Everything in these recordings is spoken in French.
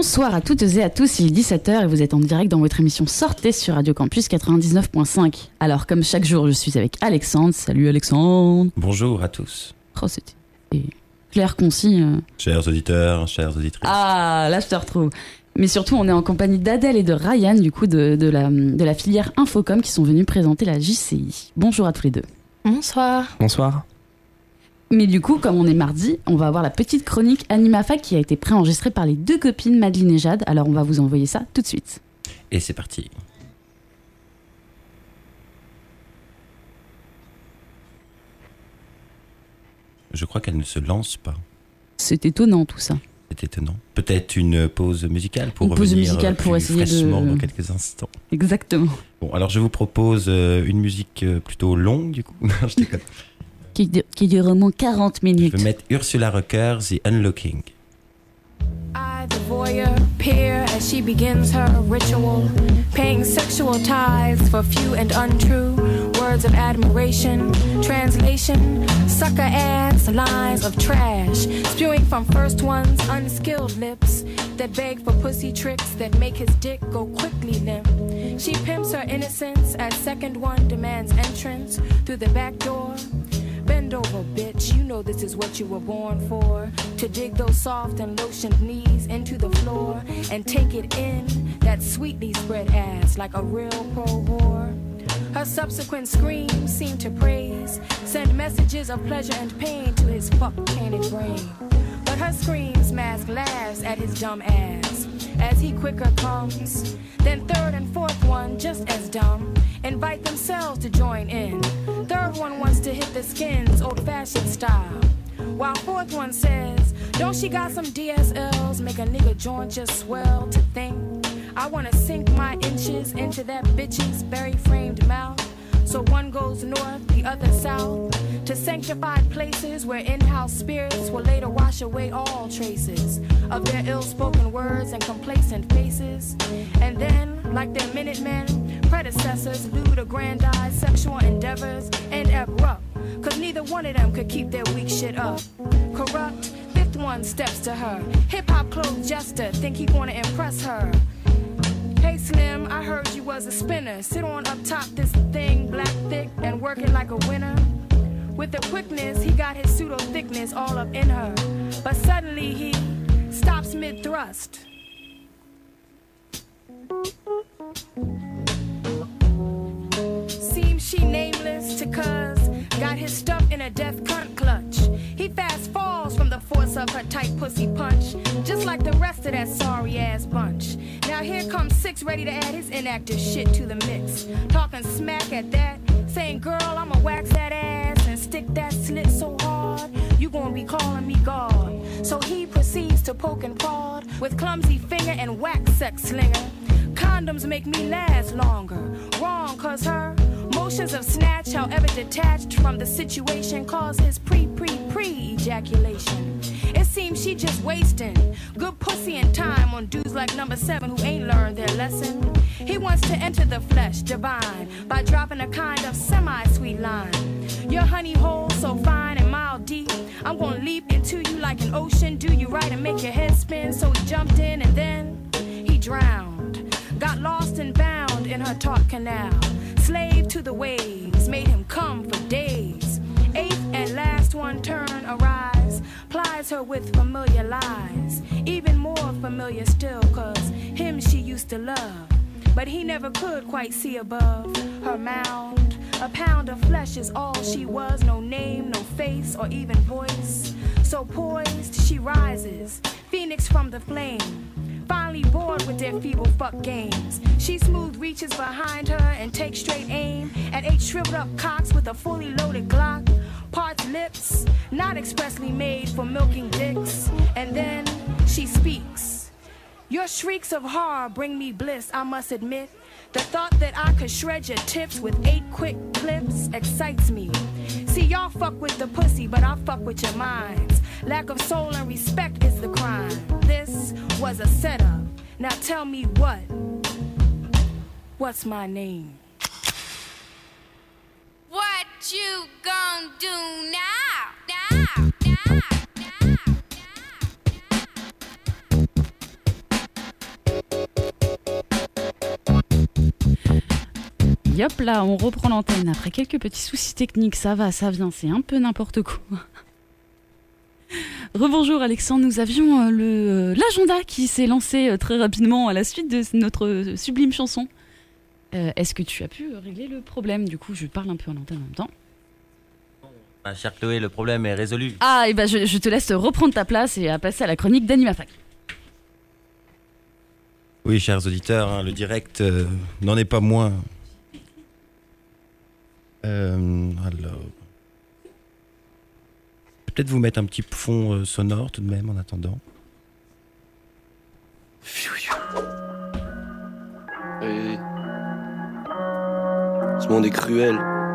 Bonsoir à toutes et à tous, il est 17h et vous êtes en direct dans votre émission Sortez sur Radio Campus 99.5. Alors comme chaque jour, je suis avec Alexandre. Salut Alexandre. Bonjour à tous. Oh, c'était clair, concis. Chers auditeurs, chères auditrices. Ah, là je te retrouve. Mais surtout, on est en compagnie d'Adèle et de Ryan, du coup, de la filière Infocom qui sont venus présenter la JCI. Bonjour à tous les deux. Bonsoir. Bonsoir. Mais du coup, comme on est mardi, on va avoir la petite chronique AnimaFac qui a été préenregistrée par les deux copines Madeleine et Jade. Alors on va vous envoyer ça tout de suite. Et c'est parti. Je crois qu'elle ne se lance pas. C'est étonnant tout ça. C'est étonnant. Peut-être une pause musicale pour une pause revenir musicale pour plus essayer fraîchement de... dans quelques instants. Exactement. Bon, alors je vous propose une musique plutôt longue du coup. Non, je déconne. Qui dure au moins 40 minutes. Je vais mettre Ursula Rucker, The Unlocking. I, the voyeur, peer as she begins her ritual, paying sexual tithes for few and untrue words of admiration. Translation, sucker ass lines of trash, spewing from first one's unskilled lips that beg for pussy tricks that make his dick go quickly limp. She pimps her innocence as second one demands entrance through the back door. Bend over, bitch, you know this is what you were born for. To dig those soft and lotioned knees into the floor and take it in, that sweetly spread ass like a real pro-whore. Her subsequent screams seem to praise, send messages of pleasure and pain to his fuck-tainted brain. But her screams mask laughs at his dumb ass as he quicker comes. Then third and fourth one, just as dumb, invite themselves to join in. Third one wants to hit the skins old-fashioned style, while fourth one says, don't she got some DSLs, make a nigga joint just swell to think. I wanna sink my inches into that bitch's berry-framed mouth. So one goes north, the other south, to sanctified places where in-house spirits will later wash away all traces of their ill-spoken words and complacent faces. And then, like their Minutemen predecessors, lewd aggrandized sexual endeavors end abrupt, cause neither one of them could keep their weak shit up. Corrupt, fifth one steps to her, hip-hop clothes jester, think he gonna impress her. Hey Slim, I heard you was a spinner. Sit on up top this thing, black thick, and work it like a winner. With the quickness, he got his pseudo thickness all up in her. But suddenly he stops mid-thrust. Seems she nameless to cuz got his stuff in a death cunt clutch. He fast falls from the force of her tight pussy punch, just like the rest of that sorry ass bunch. Now here comes Six ready to add his inactive shit to the mix, talking smack at that, saying girl I'ma wax that ass and stick that slit so hard you gonna be calling me God. So he proceeds to poke and prod with clumsy finger and wax sex slinger. Condoms make me last longer. Wrong, cause her motions of snatch, however detached from the situation, cause his pre-ejaculation. It seems she just wasting good pussy and time on dudes like number 7 who ain't learned their lesson. He wants to enter the flesh divine by dropping a kind of semi-sweet line. Your honey hole so fine and mile deep, I'm gonna leap into you like an ocean, do you right and make your head spin. So he jumped in and then he drowned, got lost and bound in her taut canal. Slave to the waves, made him come for days. Eighth and last one turn arise, plies her with familiar lies, even more familiar still, cause him she used to love. But he never could quite see above her mound. A pound of flesh is all she was, no name, no face, or even voice. So poised she rises, phoenix from the flame. Finally bored with their feeble fuck games, she smooth reaches behind her and takes straight aim at 8 shriveled up cocks with a fully loaded Glock. Parts lips, not expressly made for milking dicks. And then she speaks. Your shrieks of horror bring me bliss, I must admit. The thought that I could shred your tips with 8 quick clips excites me. See, y'all fuck with the pussy, but I fuck with your minds. Lack of soul and respect is the crime. This was a setup. Now tell me what's my name? What you gonna do now? Allez hop là, on reprend l'antenne après quelques petits soucis techniques, ça va, ça vient, c'est un peu n'importe quoi. Rebonjour Alexandre, nous avions l'agenda qui s'est lancé très rapidement à la suite de notre sublime chanson. Est-ce que tu as pu régler le problème ? Du coup, je parle un peu à l'antenne en même temps. Ma chère Chloé, le problème est résolu. Ah, et ben je te laisse reprendre ta place et à passer à la chronique d'Animafac. Oui, chers auditeurs, le direct n'en est pas moins. Alors... Peut-être vous mettre un petit fond sonore tout de même en attendant. Hey. Ce monde est cruel.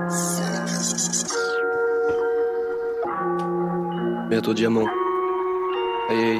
Bientôt diamant. Hey.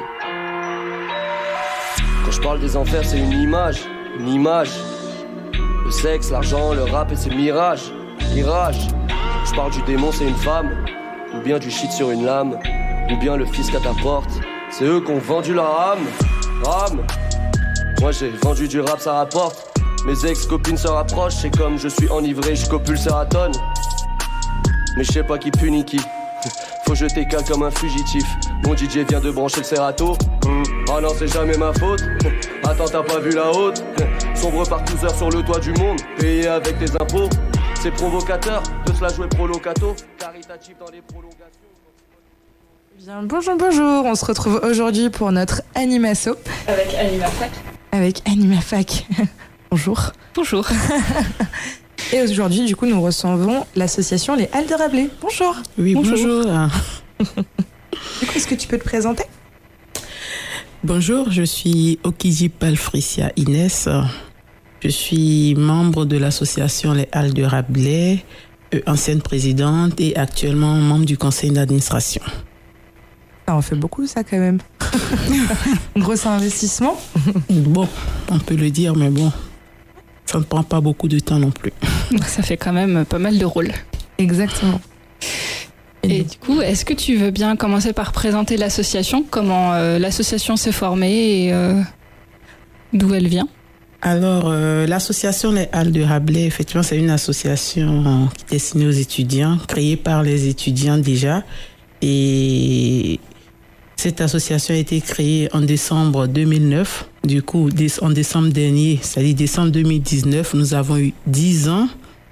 Quand je parle des enfers, c'est une image. Une image. Le sexe, l'argent, le rap et ses mirages. Mirage. Je parle du démon, c'est une femme. Ou bien du shit sur une lame. Ou bien le fisc à ta porte. C'est eux qui ont vendu leur âme. Rame. Moi j'ai vendu du rap, ça rapporte. Mes ex-copines se rapprochent. C'est comme je suis enivré, je copule Seraton. Mais je sais pas qui punit qui. Faut jeter calme comme un fugitif. Mon DJ vient de brancher le Serato. Ah non, c'est jamais ma faute. Attends, t'as pas vu la haute. Sombre par 12 heures sur le toit du monde. Payé avec tes impôts. C'est provocateur de se la jouer prolocato. Caritatif dans les prolongations. Bien, bonjour, on se retrouve aujourd'hui pour notre Animasso. Avec Animafac. Avec Animafac. Bonjour. Bonjour. Et aujourd'hui, du coup, nous recevons l'association Les Halles de Rabelais. Bonjour. Oui, bonjour. Du coup, est-ce que tu peux te présenter ? Bonjour, je suis Okiji Palfricia Inès. Je suis membre de l'association Les Halles de Rabelais, ancienne présidente et actuellement membre du conseil d'administration. Ça en fait beaucoup, ça, quand même. Gros investissement. Bon, on peut le dire, mais bon, ça ne prend pas beaucoup de temps non plus. Ça fait quand même pas mal de rôles. Exactement. Et du coup, est-ce que tu veux bien commencer par présenter l'association, comment l'association s'est formée et d'où elle vient ? Alors, l'association Les Halles de Rabelais, effectivement, c'est une association qui est destinée aux étudiants, créée par les étudiants déjà. Et cette association a été créée en décembre 2009. Du coup, en décembre dernier, c'est-à-dire décembre 2019, nous avons eu 10 ans.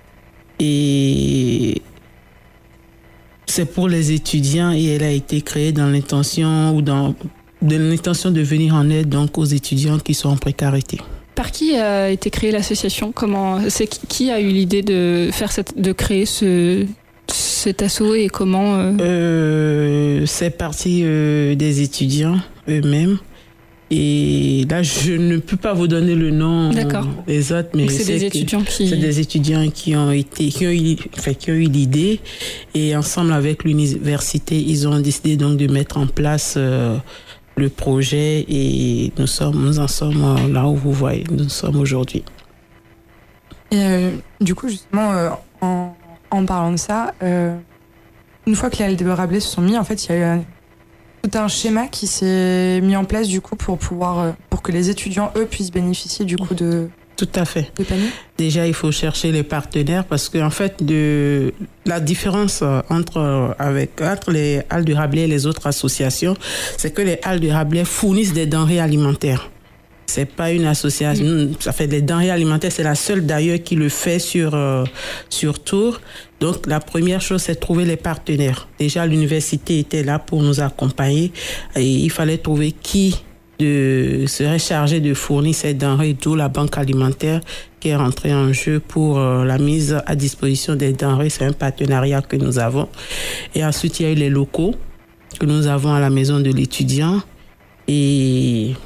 Et c'est pour les étudiants et elle a été créée dans l'intention de venir en aide donc aux étudiants qui sont en précarité. Par qui a été créée l'association ? Qui a eu l'idée de créer cet asso et comment C'est parti des étudiants eux-mêmes. Et là, je ne peux pas vous donner le nom des autres, mais c'est des étudiants qui ont eu l'idée. Et ensemble avec l'université, ils ont décidé donc de mettre en place le projet. Et nous en sommes là où vous voyez, nous sommes aujourd'hui. Et du coup, justement, en parlant de ça, une fois que les Halles de Rabelais se sont mis, en fait, il y a eu tout un schéma qui s'est mis en place du coup pour que les étudiants eux puissent bénéficier du coup de tout à fait. De panier. Déjà, il faut chercher les partenaires parce que en fait la différence entre les Halles de Rabelais et les autres associations, c'est que les Halles de Rabelais fournissent des denrées alimentaires. C'est pas une association, ça fait des denrées alimentaires, c'est la seule d'ailleurs qui le fait sur Tours. Donc la première chose, c'est de trouver les partenaires. Déjà l'université était là pour nous accompagner et il fallait trouver qui serait chargé de fournir ces denrées, d'où la banque alimentaire qui est rentrée en jeu pour la mise à disposition des denrées. C'est un partenariat que nous avons. Et ensuite, il y a eu les locaux que nous avons à la maison de l'étudiant et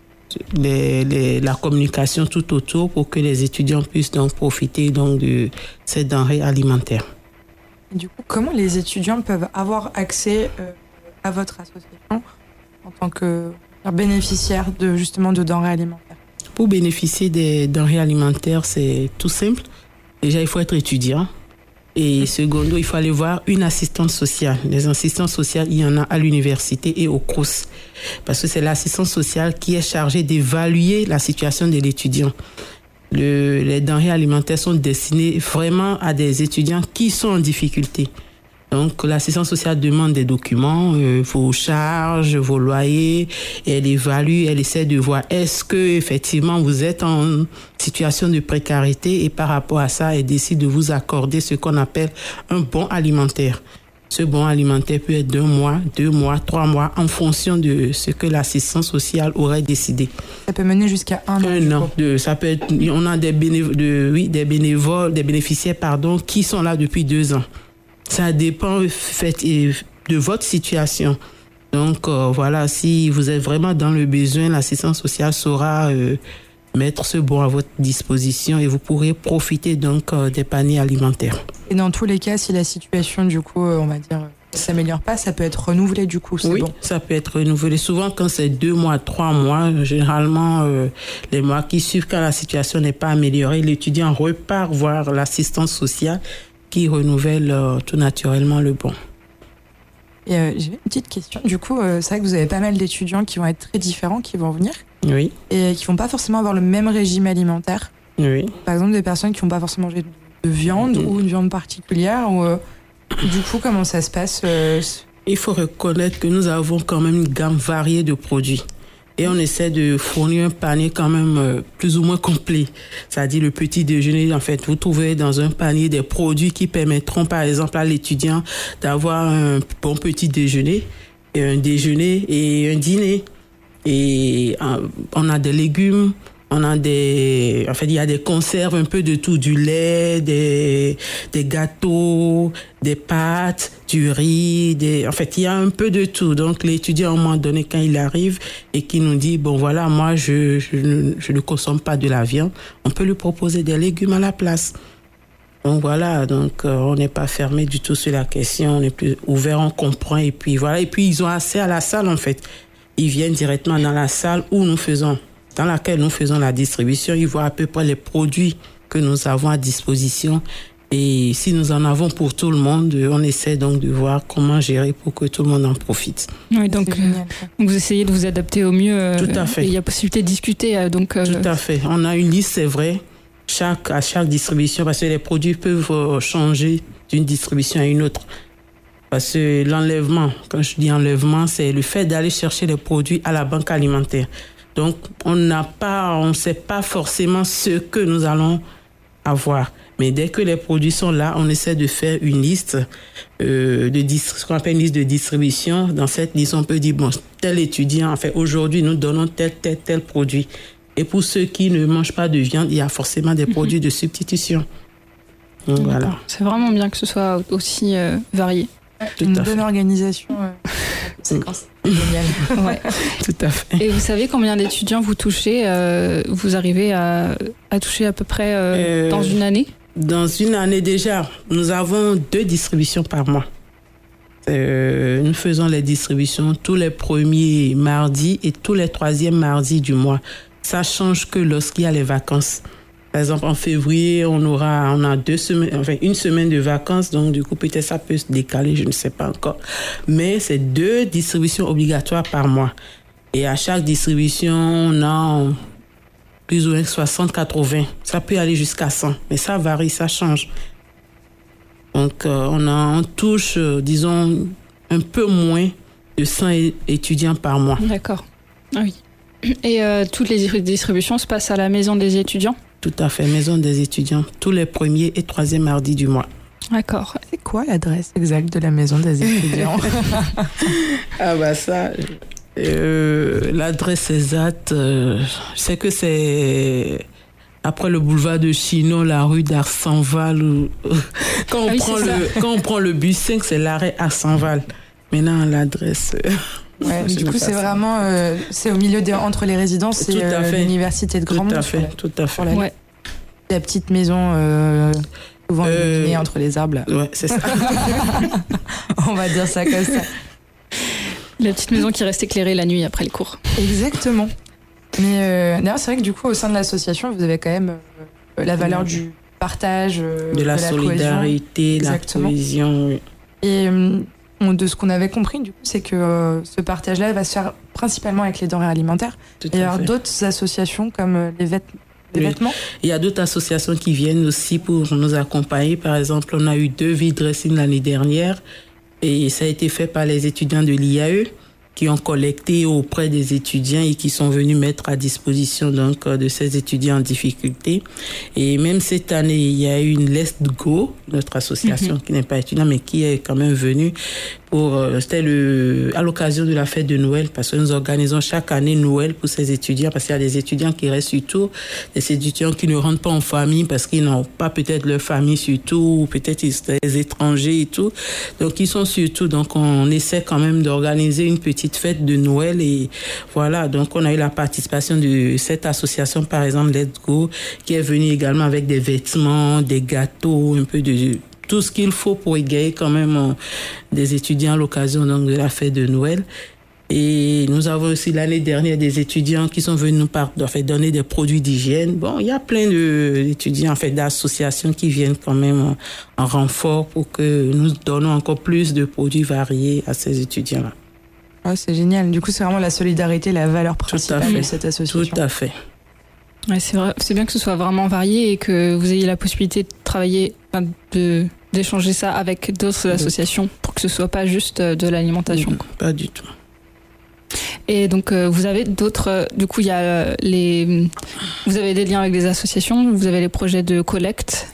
la communication tout autour pour que les étudiants puissent donc profiter donc de ces denrées alimentaires. Et du coup, comment les étudiants peuvent avoir accès à votre association en tant que bénéficiaires de denrées alimentaires? Pour bénéficier des denrées alimentaires, c'est tout simple. Déjà, il faut être étudiant. Et secondo, il faut aller voir une assistante sociale. Les assistantes sociales, il y en a à l'université et au CROUS. Parce que c'est l'assistante sociale qui est chargée d'évaluer la situation de l'étudiant. les denrées alimentaires sont destinées vraiment à des étudiants qui sont en difficulté. Donc, l'assistance sociale demande des documents, vos charges, vos loyers, et elle évalue, elle essaie de voir est-ce que effectivement vous êtes en situation de précarité, et par rapport à ça, elle décide de vous accorder ce qu'on appelle un bon alimentaire. Ce bon alimentaire peut être d'1 mois, 2 mois, 3 mois, en fonction de ce que l'assistance sociale aurait décidé. Ça peut mener jusqu'à 1 an. 1 an. Ça peut être, on a des bénévoles, des bénéficiaires, qui sont là depuis 2 ans. Ça dépend de votre situation. Donc, voilà, si vous êtes vraiment dans le besoin, l'assistance sociale saura mettre ce bon à votre disposition et vous pourrez profiter donc des paniers alimentaires. Et dans tous les cas, si la situation, du coup, on va dire, ne s'améliore pas, ça peut être renouvelé, du coup, c'est oui, bon. Ça peut être renouvelé. Souvent, quand c'est 2 mois, 3 mois, généralement, les mois qui suivent, quand la situation n'est pas améliorée, l'étudiant repart voir l'assistance sociale qui renouvelle tout naturellement le bon. Et j'ai une petite question. Du coup, c'est vrai que vous avez pas mal d'étudiants qui vont être très différents, qui vont venir. Oui. Et qui vont pas forcément avoir le même régime alimentaire. Oui. Par exemple, des personnes qui vont pas forcément manger de viande ou une viande particulière. Ou, du coup, comment ça se passe Il faut reconnaître que nous avons quand même une gamme variée de produits. Et on essaie de fournir un panier quand même plus ou moins complet. C'est-à-dire le petit déjeuner, en fait, vous trouvez dans un panier des produits qui permettront, par exemple, à l'étudiant d'avoir un bon petit déjeuner, et un déjeuner et un dîner. Et on a des légumes, il y a des conserves, un peu de tout, du lait, des gâteaux, des pâtes, du riz, il y a un peu de tout. Donc, l'étudiant, à un moment donné, quand il arrive et qu'il nous dit, bon, voilà, moi, je ne consomme pas de la viande, on peut lui proposer des légumes à la place. Donc, voilà, on n'est pas fermé du tout sur la question, on est plus ouvert, on comprend, et puis voilà. Et puis, ils ont accès à la salle, en fait. Ils viennent directement dans la salle dans laquelle nous faisons la distribution. Ils voient à peu près les produits que nous avons à disposition. Et si nous en avons pour tout le monde, on essaie donc de voir comment gérer pour que tout le monde en profite. Oui, donc vous essayez de vous adapter au mieux. Tout à fait. Et il y a possibilité de discuter. Tout à fait. On a une liste, c'est vrai, à chaque distribution, parce que les produits peuvent changer d'une distribution à une autre. Parce que l'enlèvement, quand je dis enlèvement, c'est le fait d'aller chercher les produits à la banque alimentaire. Donc, on ne sait pas forcément ce que nous allons avoir. Mais dès que les produits sont là, on essaie de faire une liste, ce qu'on appelle une liste de distribution. Dans cette liste, on peut dire, bon, tel étudiant, aujourd'hui, nous donnons tel produit. Et pour ceux qui ne mangent pas de viande, il y a forcément des produits de substitution. Donc, voilà. C'est vraiment bien que ce soit aussi varié. Une bonne organisation. Conséquence. Génial. Ouais. Tout à fait. Et vous savez combien d'étudiants vous touchez vous arrivez à toucher à peu près dans une année? Dans une année déjà, nous avons 2 distributions par mois. Nous faisons les distributions tous les premiers mardis et tous les 3e mardis du mois. Ça change que lorsqu'il y a les vacances. Par exemple, en février, on a 2 semaines, une semaine de vacances, donc du coup, peut-être ça peut se décaler, je ne sais pas encore. Mais c'est 2 distributions obligatoires par mois. Et à chaque distribution, on a plus ou moins 60, 80. Ça peut aller jusqu'à 100, mais ça varie, ça change. Donc, on touche, disons, un peu moins de 100 étudiants par mois. D'accord. Ah oui. Et toutes les distributions se passent à la maison des étudiants? Tout à fait, maison des étudiants, tous les 1er et 3e mardis du mois. D'accord. C'est quoi l'adresse exacte de la maison des étudiants? Ah bah ça, l'adresse exacte, c'est que c'est après le boulevard de Chinon, la rue d'Arsenval. Quand on prend le bus 5, c'est l'arrêt Arsenval. Maintenant, l'adresse... Ouais, du coup, c'est vraiment c'est au milieu entre les résidences et l'université de Grandmont. Tout à fait. Ouais. La petite maison souvent illuminée entre les arbres. Là. Ouais, c'est ça. On va dire ça comme ça. La petite maison qui reste éclairée la nuit après le cours. Exactement. Mais d'ailleurs, c'est vrai que du coup, au sein de l'association, vous avez quand même la valeur du partage, de la solidarité, la cohésion. Oui. Et de ce qu'on avait compris, du coup, c'est que ce partage-là va se faire principalement avec les denrées alimentaires. Et il y a d'autres associations comme des vêtements. Il y a d'autres associations qui viennent aussi pour nous accompagner. Par exemple, on a eu 2 vide-dressing l'année dernière et ça a été fait par les étudiants de l'IAE qui ont collecté auprès des étudiants et qui sont venus mettre à disposition donc de ces étudiants en difficulté. Et même cette année, il y a eu une Let's Go, notre association qui n'est pas étudiante mais qui est quand même venue pour c'était à l'occasion de la fête de Noël, parce que nous organisons chaque année Noël pour ces étudiants, parce qu'il y a des étudiants qui restent sur Tours, des étudiants qui ne rentrent pas en famille parce qu'ils n'ont pas peut-être leur famille sur Tours, ou peut-être ils sont des étrangers et tout, donc ils sont sur Tours. Donc on essaie quand même d'organiser une petite fête de Noël, et voilà, donc on a eu la participation de cette association, par exemple Let's Go, qui est venue également avec des vêtements, des gâteaux, un peu de tout ce qu'il faut pour égayer quand même des étudiants à l'occasion donc de la fête de Noël. Et nous avons aussi l'année dernière des étudiants qui sont venus nous donner des produits d'hygiène. Bon, il y a plein d'étudiants, d'associations qui viennent quand même en renfort pour que nous donnons encore plus de produits variés à ces étudiants-là. Oh, c'est génial. Du coup, c'est vraiment la solidarité, la valeur principale de cette association. Tout à fait. Ouais, c'est vrai, c'est bien que ce soit vraiment varié et que vous ayez la possibilité de travailler, d'échanger ça avec d'autres associations pour que ce soit pas juste de l'alimentation. Pas du tout. Et donc vous avez d'autres, du coup il y a vous avez des liens avec des associations, vous avez les projets de collecte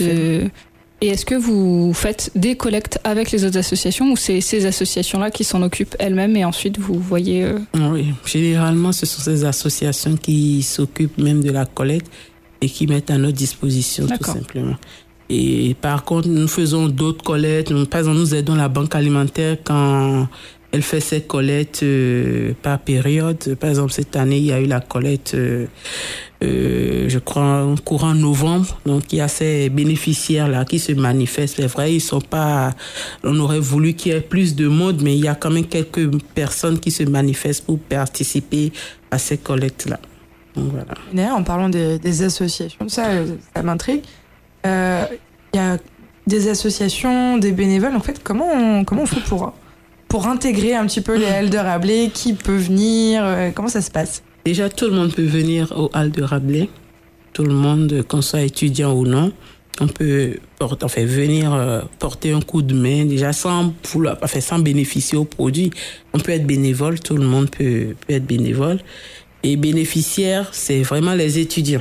et est-ce que vous faites des collectes avec les autres associations ou c'est ces associations-là qui s'en occupent elles-mêmes et ensuite vous voyez Oui, généralement ce sont ces associations qui s'occupent même de la collecte et qui mettent à notre disposition. D'accord. Tout simplement. Et par contre, nous faisons d'autres collectes. Par exemple, nous aidons la banque alimentaire quand elle fait ses collectes par période. Par exemple, cette année, il y a eu la collecte, je crois, courant novembre. Donc, il y a ces bénéficiaires-là qui se manifestent. C'est vrai, ils sont pas... On aurait voulu qu'il y ait plus de monde, mais il y a quand même quelques personnes qui se manifestent pour participer à ces collectes-là. Donc, voilà. D'ailleurs, en parlant des associations, ça m'intrigue. Il y a des associations, des bénévoles. En fait, comment on fait pour intégrer un petit peu les Halles de Rabelais? Qui peut venir? Comment ça se passe? Déjà, tout le monde peut venir aux Halles de Rabelais. Tout le monde, qu'on soit étudiant ou non. On peut venir porter un coup de main, déjà sans bénéficier au produit. On peut être bénévole, tout le monde peut être bénévole. Et bénéficiaires, c'est vraiment les étudiants.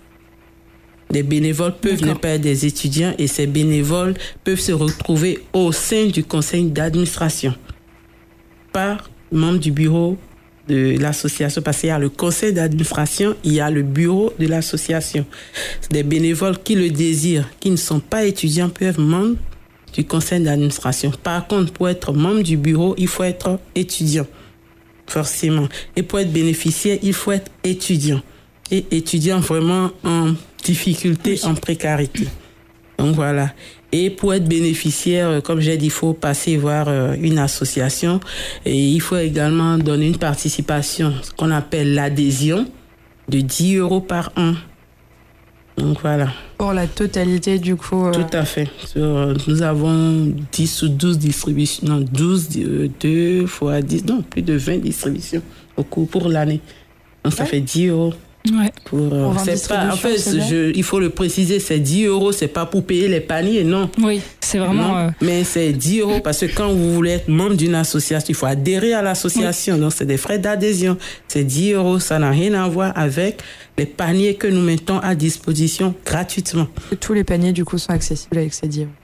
Les bénévoles peuvent ne pas être des étudiants et ces bénévoles peuvent se retrouver au sein du conseil d'administration par membre du bureau de l'association, parce qu'il y a le conseil d'administration, il y a le bureau de l'association. Des bénévoles qui le désirent, qui ne sont pas étudiants, peuvent être membres du conseil d'administration. Par contre, pour être membre du bureau, il faut être étudiant, forcément. Et pour être bénéficiaire, il faut être étudiant. Et étudiant vraiment en difficulté, en précarité. Donc voilà. Et pour être bénéficiaire, comme j'ai dit, il faut passer voir une association. Et il faut également donner une participation, ce qu'on appelle l'adhésion, de 10 € par an. Donc voilà. Pour la totalité, du coup. Tout à fait. Nous avons 10 ou 12 distributions. Non, 2 fois 10, non, plus de 20 distributions pour l'année. Donc ça fait 10 €. Ouais. C'est pas, en fait, il faut le préciser, c'est 10 €, c'est pas pour payer les paniers, non. Oui, c'est vraiment. Mais c'est 10 € parce que quand vous voulez être membre d'une association, il faut adhérer à l'association. Oui. Donc c'est des frais d'adhésion. C'est 10 €, ça n'a rien à voir avec les paniers que nous mettons à disposition gratuitement. Et tous les paniers, du coup, sont accessibles avec ces 10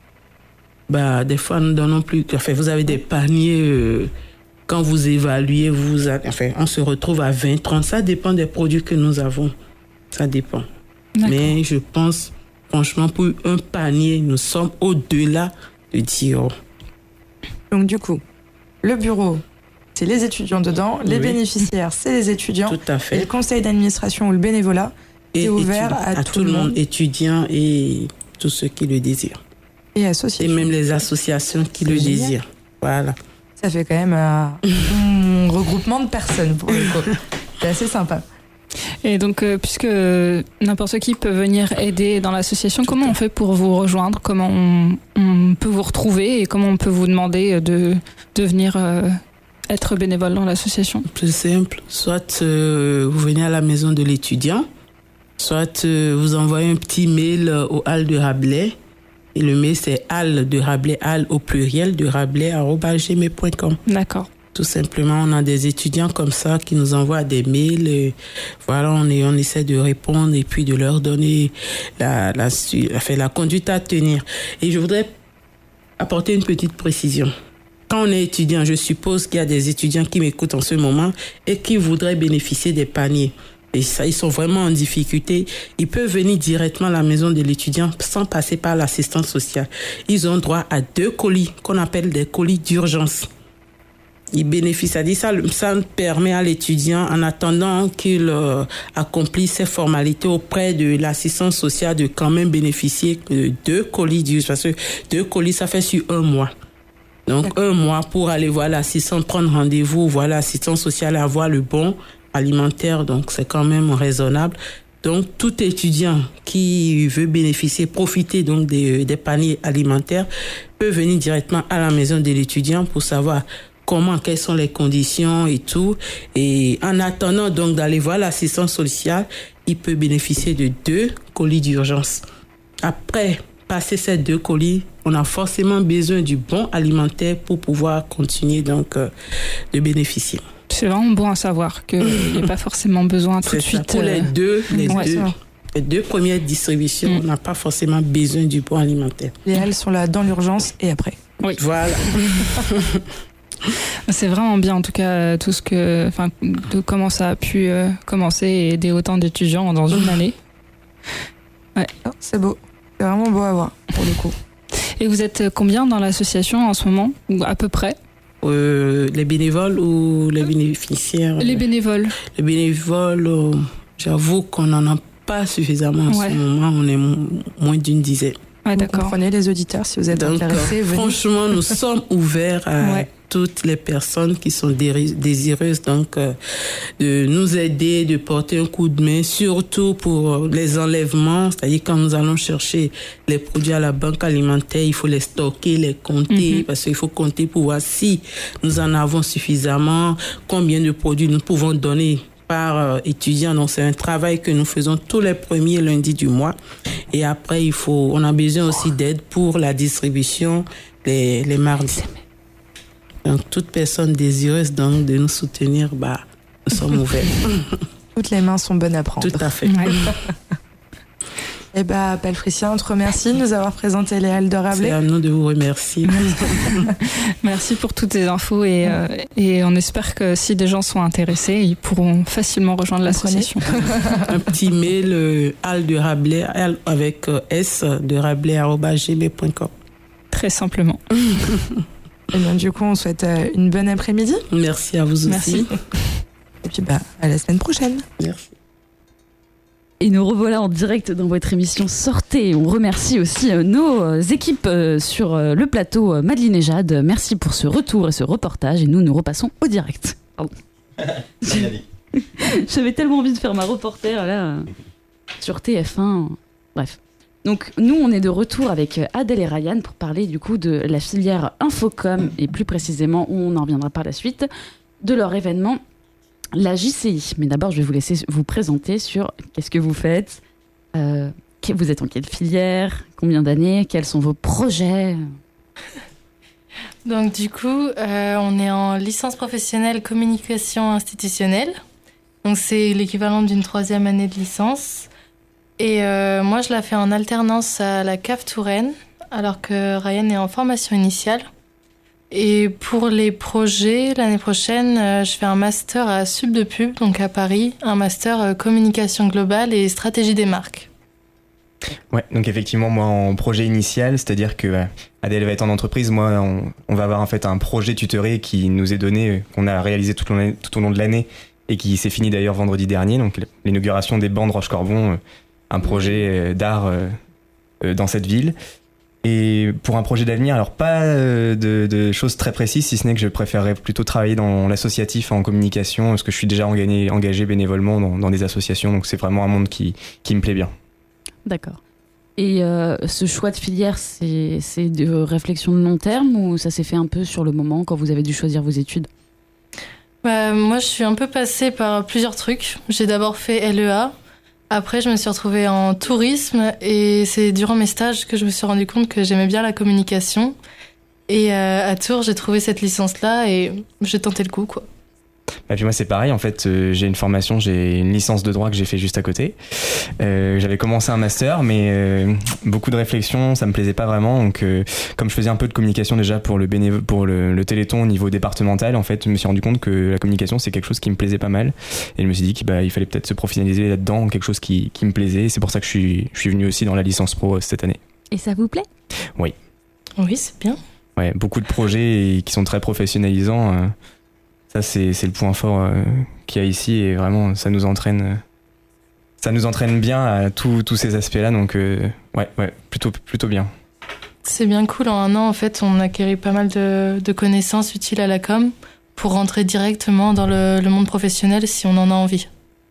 €. Des fois, nous donnons plus. Enfin, vous avez des paniers. Quand vous évaluez, on se retrouve à 20, 30. Ça dépend des produits que nous avons. Ça dépend. D'accord. Mais je pense, franchement, pour un panier, nous sommes au-delà de 10 €. Donc, du coup, le bureau, c'est les étudiants dedans. Les bénéficiaires, c'est les étudiants. Tout à fait. Et le conseil d'administration ou le bénévolat est ouvert à tout le monde. Étudiants et tous ceux qui le désirent. Et associations. Et même les associations qui le désirent. Voilà. Ça fait quand même un regroupement de personnes pour le coup. C'est assez sympa. Et donc, puisque n'importe qui peut venir aider dans l'association, comment on fait pour vous rejoindre? Comment on peut vous retrouver et comment on peut vous demander de venir être bénévole dans l'association? C'est simple. Soit vous venez à la maison de l'étudiant, Soit vous envoyez un petit mail au Halles de Rabelais. Et le mail, c'est Halles de Rabelais, Halles au pluriel, de Rabelais@gmail.com. D'accord. Tout simplement, on a des étudiants comme ça qui nous envoient des mails. Voilà, on essaie de répondre et puis de leur donner la conduite à tenir. Et je voudrais apporter une petite précision. Quand on est étudiant, je suppose qu'il y a des étudiants qui m'écoutent en ce moment et qui voudraient bénéficier des paniers. Et ça, ils sont vraiment en difficulté. Ils peuvent venir directement à la maison de l'étudiant sans passer par l'assistance sociale. Ils ont droit à 2 colis qu'on appelle des colis d'urgence. Ils bénéficient, ça permet à l'étudiant, en attendant qu'il accomplisse ses formalités auprès de l'assistance sociale, de quand même bénéficier de 2 colis d'urgence. Parce que 2 colis, ça fait sur 1 mois. Donc, 1 mois pour aller voir l'assistant, prendre rendez-vous, voir l'assistance sociale, avoir le bon alimentaire. Donc, c'est quand même raisonnable. Donc, tout étudiant qui veut bénéficier, profiter donc des paniers alimentaires peut venir directement à la maison de l'étudiant pour savoir quelles sont les conditions et tout. Et en attendant donc d'aller voir l'assistance sociale, il peut bénéficier de 2 colis d'urgence. Après passer ces 2 colis, on a forcément besoin du bon alimentaire pour pouvoir continuer donc de bénéficier. C'est vraiment bon à savoir qu'il n'y a pas forcément besoin tout de suite. Pour les deux premières distributions, on n'a pas forcément besoin du bon alimentaire. Et elles sont là dans l'urgence et après. Oui. Voilà. C'est vraiment bien en tout cas de comment ça a pu commencer et aider autant d'étudiants dans une année. Ouais. Oh, c'est beau, c'est vraiment beau à voir pour le coup. Et vous êtes combien dans l'association en ce moment, ou à peu près? Les bénévoles ou les bénéficiaires? Les bénévoles. Les bénévoles, j'avoue qu'on n'en a pas suffisamment en ce moment, on est moins d'une dizaine. Ouais, d'accord. Vous comprenez les auditeurs si vous êtes intéressés. Franchement, nous sommes ouverts à toutes les personnes qui sont désireuses donc de nous aider, de porter un coup de main, surtout pour les enlèvements, c'est-à-dire quand nous allons chercher les produits à la banque alimentaire, il faut les stocker, les compter, parce qu'il faut compter pour voir si nous en avons suffisamment, combien de produits nous pouvons donner par étudiant. Donc c'est un travail que nous faisons tous les premiers lundis du mois. Et après, on a besoin aussi d'aide pour la distribution les mardis. Donc toute personne désireuse donc de nous soutenir, nous sommes ouverts. Toutes les mains sont bonnes à prendre. Tout à fait. Et Pelfricia, on te remercie de nous avoir présenté les Halles de Rabelais. C'est à nous de vous remercier. Merci pour toutes ces infos et on espère que si des gens sont intéressés, ils pourront facilement rejoindre l'association. Un petit mail, Halles de Rabelais, avec S de Rabelais@gmail.com. Très simplement. Et bien du coup, on souhaite une bonne après-midi. Merci à vous aussi. Merci. Et puis à la semaine prochaine. Merci. Et nous revoilà en direct dans votre émission Sortez. On remercie aussi nos équipes sur le plateau, Madeleine et Jade. Merci pour ce retour et ce reportage. Et nous repassons au direct. Pardon. J'avais tellement envie de faire ma reporter là sur TF1. Bref. Donc nous, on est de retour avec Adèle et Ryan pour parler du coup de la filière Infocom et plus précisément, on en reviendra par la suite, de leur événement, la JCI. Mais d'abord, je vais vous laisser vous présenter sur qu'est-ce que vous faites, vous êtes en quelle filière, combien d'années, quels sont vos projets. Donc du coup, on est en licence professionnelle communication institutionnelle. Donc c'est l'équivalent d'une 3e année de licence. Et moi, je la fais en alternance à la CAF Touraine, alors que Ryan est en formation initiale. Et pour les projets, l'année prochaine, je fais un master à Subdepub, donc à Paris, un master communication globale et stratégie des marques. Ouais, donc effectivement, moi en projet initial, c'est-à-dire que Adèle va être en entreprise, moi on va avoir en fait un projet tutoré qui nous est donné, qu'on a réalisé tout au long de l'année et qui s'est fini d'ailleurs vendredi dernier, donc l'inauguration des bancs de Roche-Corbon, un projet d'art dans cette ville. Et pour un projet d'avenir, alors pas de choses très précises, si ce n'est que je préférerais plutôt travailler dans l'associatif en communication, parce que je suis déjà engagé bénévolement dans des associations, donc c'est vraiment un monde qui me plaît bien. D'accord. Et ce choix de filière, c'est de réflexion de long terme ou ça s'est fait un peu sur le moment quand vous avez dû choisir vos études ? Moi, je suis un peu passée par plusieurs trucs. J'ai d'abord fait LEA. Après, je me suis retrouvée en tourisme et c'est durant mes stages que je me suis rendu compte que j'aimais bien la communication. Et à Tours, j'ai trouvé cette licence-là et j'ai tenté le coup, quoi. Bah, puis moi c'est pareil en fait, j'ai une licence de droit que j'ai fait juste à côté. J'avais commencé un master mais beaucoup de réflexion, ça me plaisait pas vraiment, donc comme je faisais un peu de communication déjà pour le Téléthon au niveau départemental, en fait je me suis rendu compte que la communication c'est quelque chose qui me plaisait pas mal et je me suis dit qu'il fallait peut-être se professionnaliser là-dedans, quelque chose qui me plaisait, et c'est pour ça que je suis venu aussi dans la licence pro cette année. Et ça vous plaît ? Oui. Oui, c'est bien. Ouais, beaucoup de projets qui sont très professionnalisants. Ça, c'est le point fort qu'il y a ici, et vraiment, ça nous entraîne bien à tous ces aspects-là, donc ouais, plutôt bien. C'est bien cool. En un an, en fait, on acquérit pas mal de connaissances utiles à la com pour rentrer directement dans le monde professionnel si on en a envie.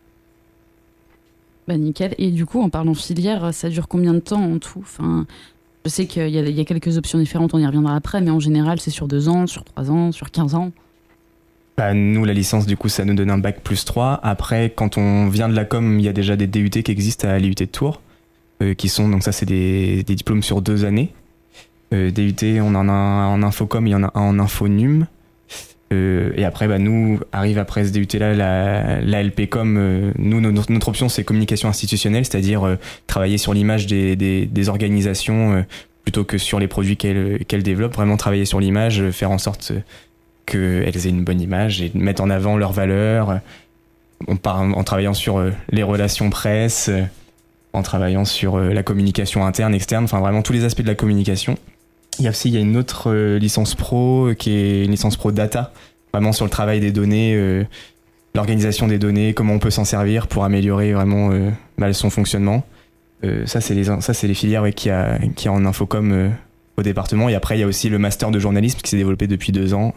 Bah nickel. Et du coup, en parlant filière, ça dure combien de temps en tout ? Enfin, je sais qu'il y a quelques options différentes, on y reviendra après, mais en général, c'est sur 2 ans, sur 3 ans, sur 15 ans. Bah, nous, la licence, du coup, ça nous donne un bac +3. Après, quand on vient de la com, il y a déjà des DUT qui existent à l'IUT de Tours, qui sont, donc ça, c'est des diplômes sur 2 années. DUT, on en a un en infocom, il y en a un en infonum. Et après, bah, nous, arrive après ce DUT-là, la LPcom, nous, notre option, c'est communication institutionnelle, c'est-à-dire travailler sur l'image des organisations plutôt que sur les produits qu'elles développent, vraiment travailler sur l'image, faire en sorte qu'elles aient une bonne image et mettre en avant leurs valeurs, en travaillant sur les relations presse, en travaillant sur la communication interne, externe, enfin vraiment tous les aspects de la communication. Il y a une autre licence pro qui est une licence pro data, vraiment sur le travail des données, l'organisation des données, comment on peut s'en servir pour améliorer vraiment son fonctionnement. Ça c'est les filières qu'il y a en infocom au département. Et après il y a aussi le master de journalisme qui s'est développé depuis 2 ans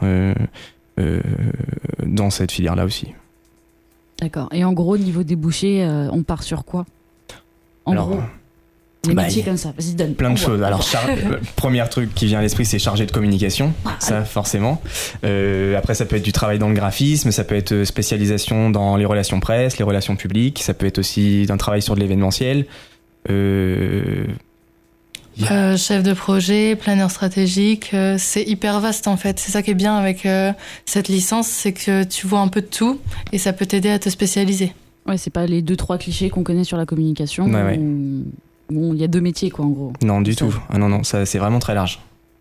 dans cette filière là aussi. D'accord. Et en gros, niveau débouché, on part sur quoi ? Gros, des métiers comme ça, vas-y, donne. Plein de choses. Alors, premier truc qui vient à l'esprit, c'est chargé de communication. Ça, forcément. Après, ça peut être du travail dans le graphisme, ça peut être spécialisation dans les relations presse, les relations publiques, ça peut être aussi d'un travail sur de l'événementiel. Chef de projet, planeur stratégique, c'est hyper vaste en fait. C'est ça qui est bien avec cette licence, c'est que tu vois un peu de tout et ça peut t'aider à te spécialiser. Ouais, c'est pas les 2-3 clichés qu'on connaît sur la communication. Ouais. Bon, il y a 2 métiers quoi en gros. Non, du tout. Ah non, ça c'est vraiment très large.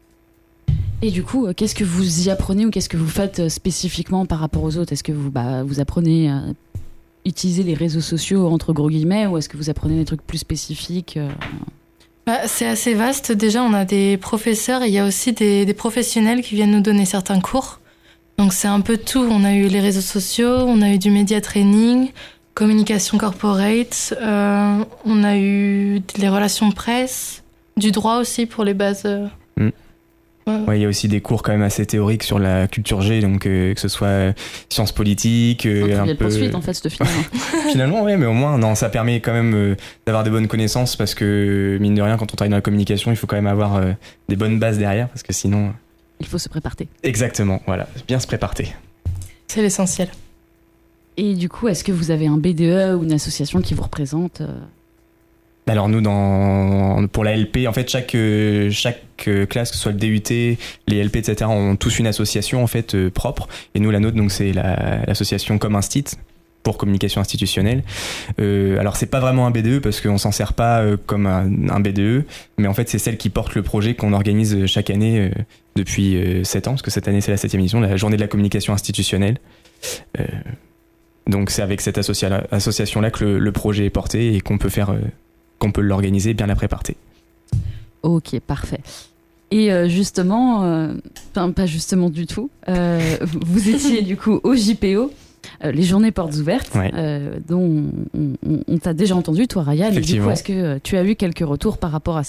Et du coup, qu'est-ce que vous y apprenez ou qu'est-ce que vous faites spécifiquement par rapport aux autres ? Est-ce que vous apprenez à utiliser les réseaux sociaux entre gros guillemets ou est-ce que vous apprenez des trucs plus spécifiques C'est assez vaste. Déjà, on a des professeurs et il y a aussi des professionnels qui viennent nous donner certains cours. Donc c'est un peu tout. On a eu les réseaux sociaux, on a eu du média training, communication corporate, on a eu les relations presse, du droit aussi pour les bases. Ouais, il y a aussi des cours quand même assez théoriques sur la culture G, donc que ce soit sciences politiques, un peu poursuite en fait, ce film. Finalement, ouais, mais au moins, non, ça permet quand même d'avoir des bonnes connaissances parce que mine de rien, quand on travaille dans la communication, il faut quand même avoir des bonnes bases derrière parce que sinon. Il faut se préparer. Exactement, voilà, bien se préparer. C'est l'essentiel. Et du coup, est-ce que vous avez un BDE ou une association qui vous représente Alors nous, pour la LP, en fait, chaque classe, que ce soit le DUT, les LP, etc., ont tous une association en fait propre. Et nous, la nôtre, donc c'est l'association ComInstit pour communication institutionnelle. Alors c'est pas vraiment un BDE parce qu'on s'en sert pas comme un BDE, mais en fait c'est celle qui porte le projet qu'on organise chaque année depuis 7 ans, parce que cette année c'est la 7e édition, la journée de la communication institutionnelle. Donc c'est avec cette association-là que le projet est porté et qu'on peut l'organiser et bien la préparer. Ok, parfait. Et justement, pas justement du tout, vous étiez du coup au JPO, les journées portes ouvertes, ouais. Dont on t'a déjà entendu, toi Ryan, et du coup, est-ce que tu as eu quelques retours par rapport à ça ?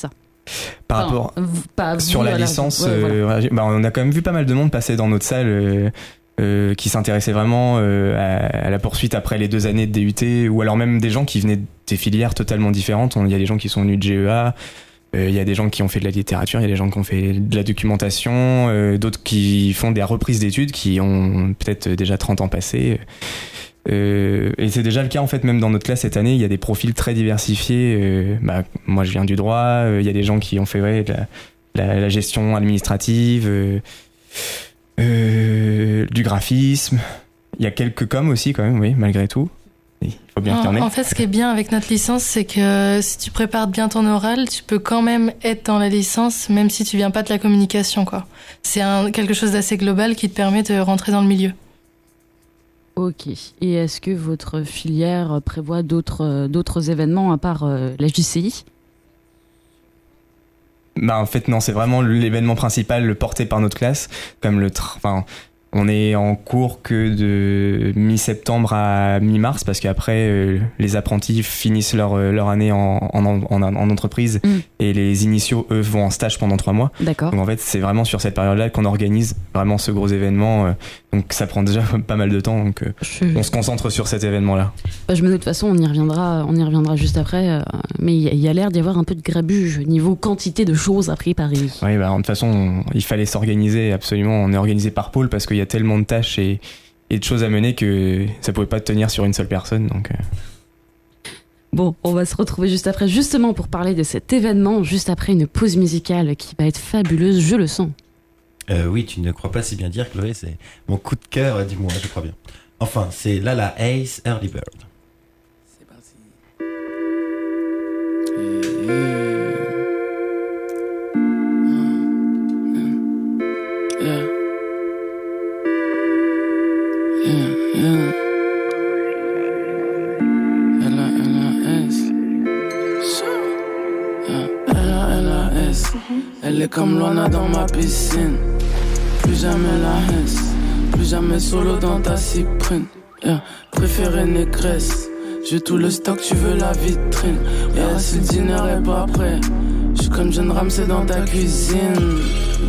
Sur la licence, voilà. On a quand même vu pas mal de monde passer dans notre salle qui s'intéressaient vraiment à la poursuite après les 2 années de DUT, ou alors même des gens qui venaient des filières totalement différentes. Il y a des gens qui sont venus de GEA, il y a des gens qui ont fait de la littérature, il y a des gens qui ont fait de la documentation, d'autres qui font des reprises d'études qui ont peut-être déjà 30 ans passés. Et c'est déjà le cas en fait, même dans notre classe cette année, il y a des profils très diversifiés. Moi je viens du droit, il y a des gens qui ont fait la gestion administrative, du graphisme. Il y a quelques coms aussi quand même, oui, malgré tout. Il faut bien qu'il y en ait. En fait, ce qui est bien avec notre licence, c'est que si tu prépares bien ton oral, tu peux quand même être dans la licence, même si tu viens pas de la communication, quoi. C'est quelque chose d'assez global qui te permet de rentrer dans le milieu. Ok. Et est-ce que votre filière prévoit d'autres événements à part la JCI ? En fait, non, c'est vraiment l'événement principal porté par notre classe, comme on est en cours que de mi-septembre à mi-mars parce qu'après les apprentis finissent leur année en entreprise et les initiaux eux vont en stage pendant 3 mois. D'accord. Donc en fait c'est vraiment sur cette période-là qu'on organise vraiment ce gros événement. Donc ça prend déjà pas mal de temps. Donc on se concentre sur cet événement-là. Je me doute, de toute façon on y reviendra juste après. Mais il y a l'air d'y avoir un peu de grabuge niveau quantité de choses à préparer. Oui, de toute façon il fallait s'organiser absolument. On est organisé par pôle parce qu'il y a tellement de tâches et de choses à mener que ça pouvait pas tenir sur une seule personne. Donc Bon, on va se retrouver juste après, justement pour parler de cet événement, juste après une pause musicale qui va être fabuleuse, je le sens. Oui, tu ne crois pas si bien dire, Chloé, c'est mon coup de cœur du mois, je crois bien. Enfin, c'est Lala Ace, Early Bird. C'est parti. Yeah. L.A.S. Elle est comme Luana dans ma piscine. Plus jamais la Hesse, plus jamais solo dans ta cyprine. Préférée négresse, j'ai tout le stock, tu veux la vitrine. Si le dîner est pas prêt, j'suis comme John Ramsay dans ta cuisine.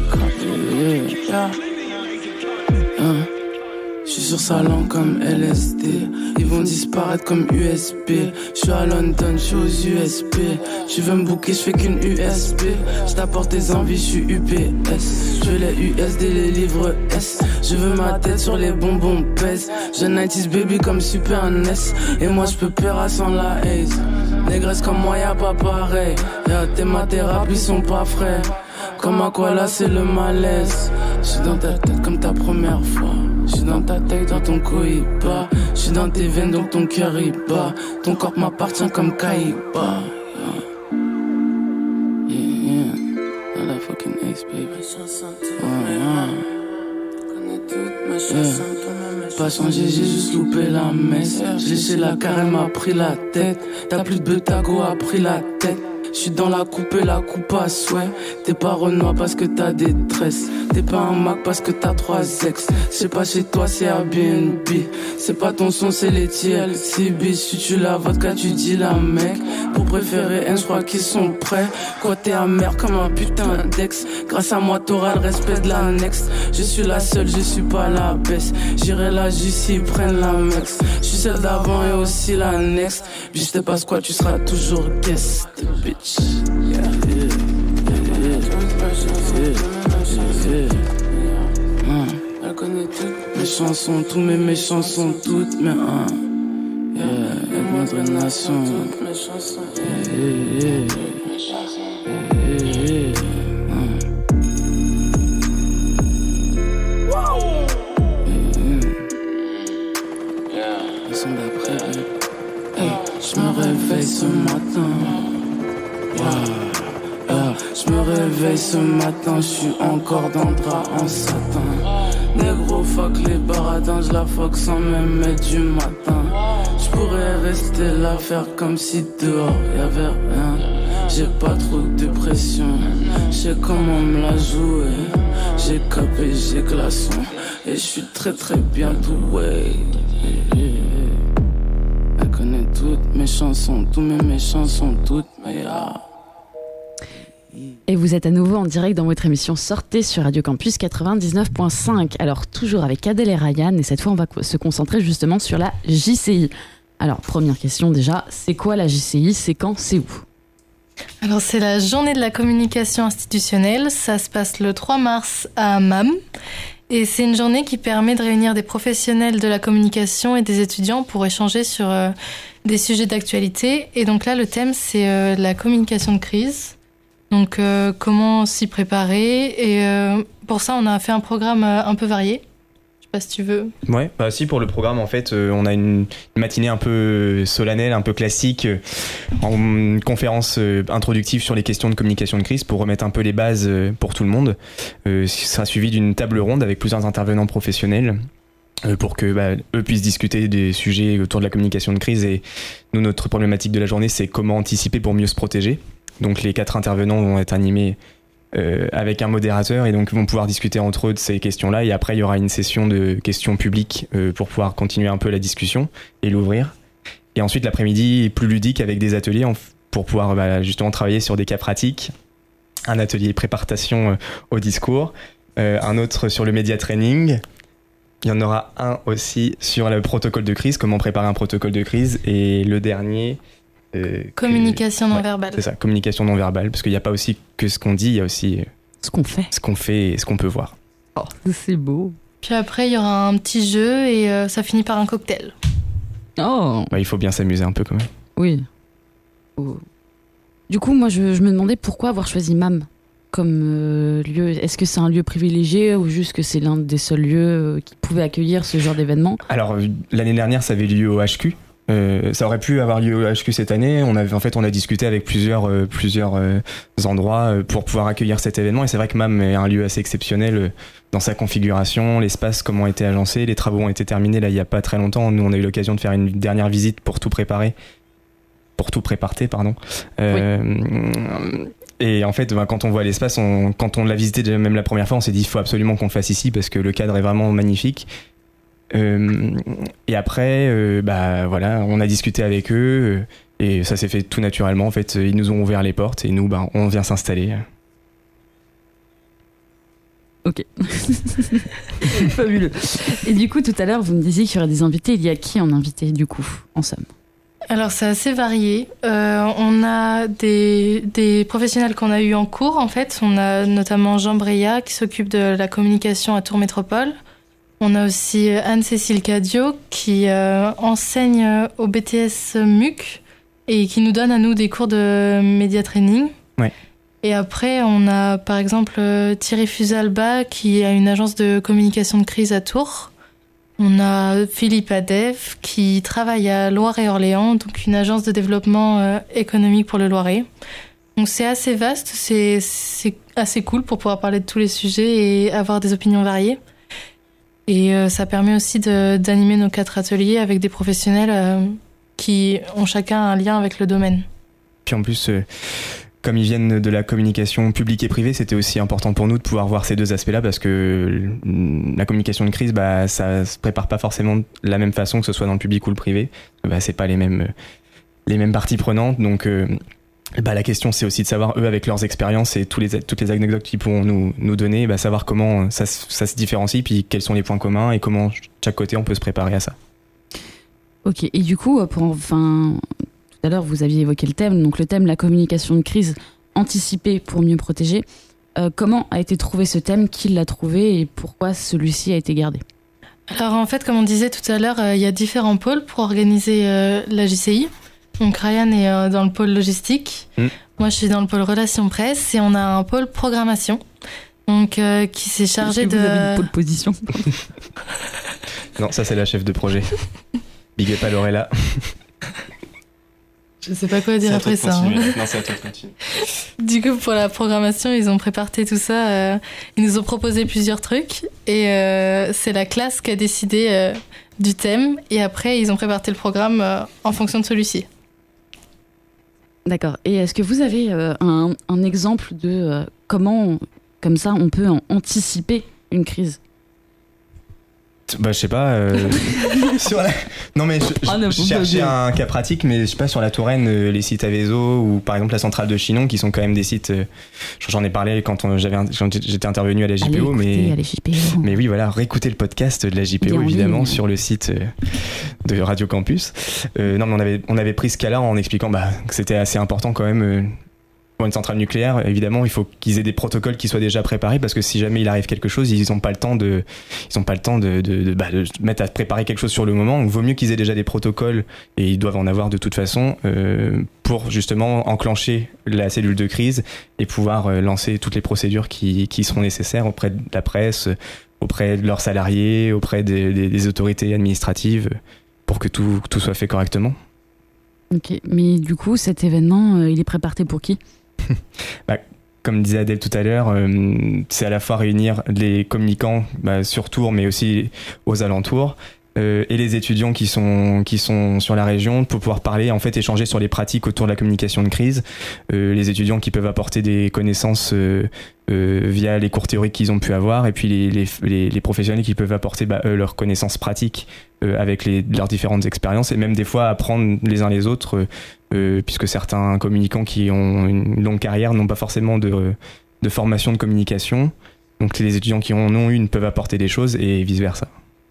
J'suis sur sa langue comme LSD. Ils vont disparaître comme USB. J'suis à London, j'suis aux USB. Tu veux me booker, j'fais qu'une USB. J't'apporte tes envies, j'suis UPS. Je veux les USD, les livres S. Je veux ma tête sur les bonbons pèse. Je 90s baby comme Super NES. Et moi j'peux paiera sans la haze. Négresse comme moi y'a pas pareil. Tes thérapies sont pas frais. Comme à quoi là c'est le malaise. J'suis dans ta tête comme ta première fois. J'suis dans ta tête, dans ton cohiba. J'suis dans tes veines donc ton cœur y bat. Ton corps m'appartient comme Kaiba. Yeah. La fucking ace baby. Pas changé, j'ai juste loupé la messe. J'ai chez la carême m'a pris la tête. T'as plus de Betago a pris la tête. J'suis dans la coupe et la coupe à souhait. T'es pas Renoir parce que t'as des tresses. T'es pas un Mac parce que t'as 3 ex. C'est pas chez toi, c'est Airbnb. C'est pas ton son, c'est les TLC. Si tu la vodka, tu dis la mec. Pour préférer un, j'crois qu'ils sont prêts. Quoi, t'es amer comme un putain d'ex. Grâce à moi, t'auras le respect de la next. Je suis la seule, je suis pas la baisse. J'irai là juste s'ils prennent la mex. J'suis celle d'avant et aussi la next. Puis je te passe quoi, tu seras toujours guest, bitch. Elle connaît toutes mes chansons, tous mes chansons, toutes mes avec notre nation. Ils sont d'après. Je me réveille ce matin. Je me réveille ce matin, je suis encore dans le drap en satin. Négro, fuck les baradins, je la fuck sans même mettre du matin. Je pourrais rester là, faire comme si dehors y'avait rien. J'ai pas trop de pression, je sais comment me la jouer. J'ai capé, j'ai glaçon, et je suis très très bien doué. Elle connaît toutes mes chansons, tous mes chansons, toutes mes Et vous êtes à nouveau en direct dans votre émission Sortez sur Radio Campus 99.5. Alors toujours avec Adèle et Ryan, et cette fois on va se concentrer justement sur la JCI. Alors première question déjà, c'est quoi la JCI? C'est quand? C'est où? Alors c'est la journée de la communication institutionnelle, ça se passe le 3 mars à MAM et c'est une journée qui permet de réunir des professionnels de la communication et des étudiants pour échanger sur des sujets d'actualité. Et donc là le thème c'est la communication de crise, donc comment s'y préparer et pour ça on a fait un programme un peu varié. Je sais pas si tu veux. Ouais, bah si, pour le programme en fait on a une matinée un peu solennelle, un peu classique, en conférence introductive sur les questions de communication de crise pour remettre un peu les bases pour tout le monde. Ce sera suivi d'une table ronde avec plusieurs intervenants professionnels pour que eux puissent discuter des sujets autour de la communication de crise. Et nous, notre problématique de la journée, c'est comment anticiper pour mieux se protéger. Donc les 4 intervenants vont être animés avec un modérateur et donc vont pouvoir discuter entre eux de ces questions-là, et après il y aura une session de questions publiques pour pouvoir continuer un peu la discussion et l'ouvrir, et ensuite l'après-midi est plus ludique avec des ateliers pour pouvoir justement travailler sur des cas pratiques, un atelier préparation au discours, un autre sur le média training, il y en aura un aussi sur le protocole de crise, comment préparer un protocole de crise, et le dernier communication non verbale. C'est ça, communication non verbale, parce qu'il n'y a pas aussi que ce qu'on dit, il y a aussi ce qu'on fait et ce qu'on peut voir. Oh, c'est beau. Puis après il y aura un petit jeu et ça finit par un cocktail. Oh, il faut bien s'amuser un peu quand même. Oui. Oh. Du coup moi je me demandais pourquoi avoir choisi MAM comme lieu. Est-ce que c'est un lieu privilégié ou juste que c'est l'un des seuls lieux qui pouvait accueillir ce genre d'événement? Alors l'année dernière ça avait lieu au HQ. Ça aurait pu avoir lieu au HQ cette année. On a discuté avec plusieurs endroits pour pouvoir accueillir cet événement. Et c'est vrai que MAM est un lieu assez exceptionnel dans sa configuration, l'espace, comment a été agencé. Les travaux ont été terminés là il y a pas très longtemps. Nous on a eu l'occasion de faire une dernière visite pour tout préparer. Et en fait, quand on voit l'espace, quand on l'a visité déjà même la première fois, on s'est dit il faut absolument qu'on le fasse ici parce que le cadre est vraiment magnifique. Et après, on a discuté avec eux et ça s'est fait tout naturellement. En fait, ils nous ont ouvert les portes et nous, on vient s'installer. Ok. Fabuleux. Et du coup, tout à l'heure, vous me disiez qu'il y aurait des invités. Il y a qui en invité, du coup, en somme? Alors, c'est assez varié. On a des professionnels qu'on a eu en cours, en fait. On a notamment Jean Breillat qui s'occupe de la communication à Tours Métropole. On a aussi Anne-Cécile Cadio qui enseigne au BTS MUC et qui nous donne à nous des cours de média training. Ouais. Et après, on a par exemple Thierry Fusalba qui a une agence de communication de crise à Tours. On a Philippe Adef qui travaille à Loire-et-Orléans, donc une agence de développement économique pour le Loiret. Donc c'est assez vaste, c'est assez cool pour pouvoir parler de tous les sujets et avoir des opinions variées. Et ça permet aussi d'animer nos 4 ateliers avec des professionnels qui ont chacun un lien avec le domaine. Puis en plus, comme ils viennent de la communication publique et privée, c'était aussi important pour nous de pouvoir voir ces deux aspects-là parce que la communication de crise, ça se prépare pas forcément de la même façon que ce soit dans le public ou le privé. C'est pas les mêmes parties prenantes, donc la question c'est aussi de savoir eux avec leurs expériences et toutes les anecdotes qu'ils pourront nous donner, savoir comment ça se différencie, puis quels sont les points communs et comment chaque côté on peut se préparer à ça. Ok, et du coup tout à l'heure vous aviez évoqué le thème, donc le thème la communication de crise anticipée pour mieux protéger. Comment a été trouvé ce thème, qui l'a trouvé et pourquoi celui-ci a été gardé? Alors en fait, comme on disait tout à l'heure, il y a différents pôles pour organiser la JCI. Donc Ryan est dans le pôle logistique, moi je suis dans le pôle relations presse et on a un pôle programmation, donc qui s'est chargé de... Vous avez une pôle position? Non, ça c'est la chef de projet. Big up à Lorella. Je sais pas quoi dire après ça. Non, c'est à toi de continuer. Du coup, pour la programmation, ils ont préparé tout ça. Ils nous ont proposé plusieurs trucs et c'est la classe qui a décidé du thème et après ils ont préparé le programme en fonction de celui-ci. D'accord. Et est-ce que vous avez un exemple de comment, comme ça, on peut anticiper une crise? Je sais pas. Non, mais je cherchais un cas pratique, mais je sais pas, sur la Touraine, les sites Avezo ou par exemple la centrale de Chinon, qui sont quand même des sites. J'en ai parlé quand j'étais intervenu à la JPO, mais oui, voilà, réécouter le podcast de la JPO évidemment sur le site de Radio Campus. Non, mais on avait pris ce cas-là en expliquant que c'était assez important quand même. pour une centrale nucléaire, évidemment, il faut qu'ils aient des protocoles qui soient déjà préparés, parce que si jamais il arrive quelque chose, ils n'ont pas le temps de se mettre à préparer quelque chose sur le moment. Donc, vaut mieux qu'ils aient déjà des protocoles, et ils doivent en avoir de toute façon, pour justement enclencher la cellule de crise et pouvoir lancer toutes les procédures qui seront nécessaires auprès de la presse, auprès de leurs salariés, auprès des autorités administratives, pour que tout soit fait correctement. Ok, mais du coup, cet événement, il est préparé pour qui ? Comme disait Adèle tout à l'heure, c'est à la fois réunir les communicants sur Tours, mais aussi aux alentours, et les étudiants qui sont sur la région, pour pouvoir parler, en fait, échanger sur les pratiques autour de la communication de crise. Les étudiants qui peuvent apporter des connaissances via les cours théoriques qu'ils ont pu avoir, et puis les professionnels qui peuvent apporter leurs connaissances pratiques avec leurs différentes expériences, et même des fois apprendre les uns les autres, puisque certains communicants qui ont une longue carrière n'ont pas forcément de formation de communication. Donc les étudiants qui en ont une peuvent apporter des choses, et vice-versa.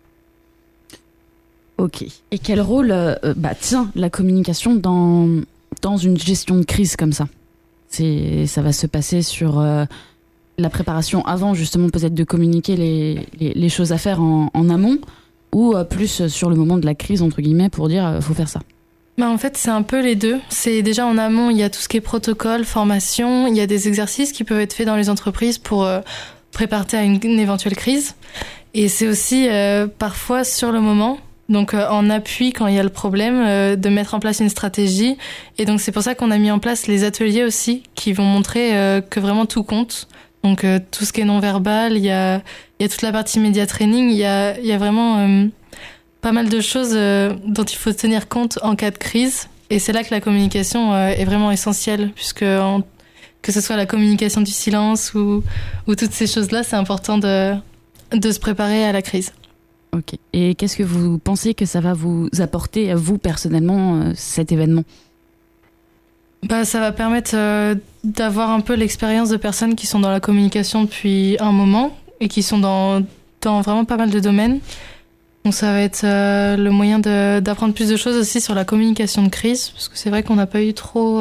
Ok. Et quel rôle tient la communication dans une gestion de crise comme ça ? Ça va se passer sur la préparation avant, justement, peut-être de communiquer les choses à faire en amont, ou plus sur le moment de la crise, entre guillemets, pour dire faut faire ça ? En fait, c'est un peu les deux. C'est déjà en amont, il y a tout ce qui est protocole, formation, il y a des exercices qui peuvent être faits dans les entreprises pour préparer à une éventuelle crise. Et c'est aussi parfois sur le moment, donc en appui quand il y a le problème, de mettre en place une stratégie. Et donc c'est pour ça qu'on a mis en place les ateliers aussi, qui vont montrer que vraiment tout compte. Donc tout ce qui est non-verbal, il y a toute la partie média training, il y a vraiment pas mal de choses dont il faut tenir compte en cas de crise. Et c'est là que la communication est vraiment essentielle, puisque que ce soit la communication du silence ou toutes ces choses-là, c'est important de se préparer à la crise. Ok. Et qu'est-ce que vous pensez que ça va vous apporter, à vous personnellement, cet événement ? Ça va permettre d'avoir un peu l'expérience de personnes qui sont dans la communication depuis un moment et qui sont dans vraiment pas mal de domaines. Donc ça va être le moyen d'apprendre plus de choses aussi sur la communication de crise, parce que c'est vrai qu'on n'a pas eu trop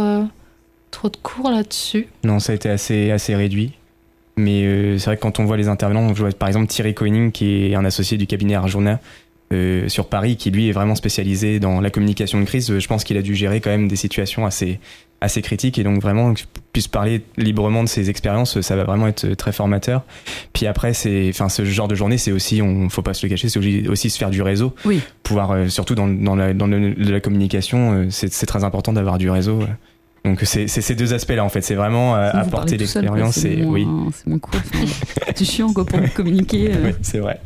de cours là-dessus. Non, ça a été assez réduit. Mais c'est vrai que quand on voit les intervenants, on voit par exemple Thierry Koenig, qui est un associé du cabinet Arjona sur Paris, qui lui est vraiment spécialisé dans la communication de crise. Je pense qu'il a dû gérer quand même des situations assez critiques, et donc vraiment que je puisse parler librement de ses expériences, ça va vraiment être très formateur. Puis après, ce genre de journée, c'est aussi, faut pas se le cacher, c'est aussi se faire du réseau. Oui. Pouvoir, surtout dans la communication, c'est très important d'avoir du réseau. Donc c'est ces deux aspects-là, en fait. C'est vraiment apporter l'expérience. C'est mon cours. C'est chiant quoi, pour communiquer. Oui, c'est vrai.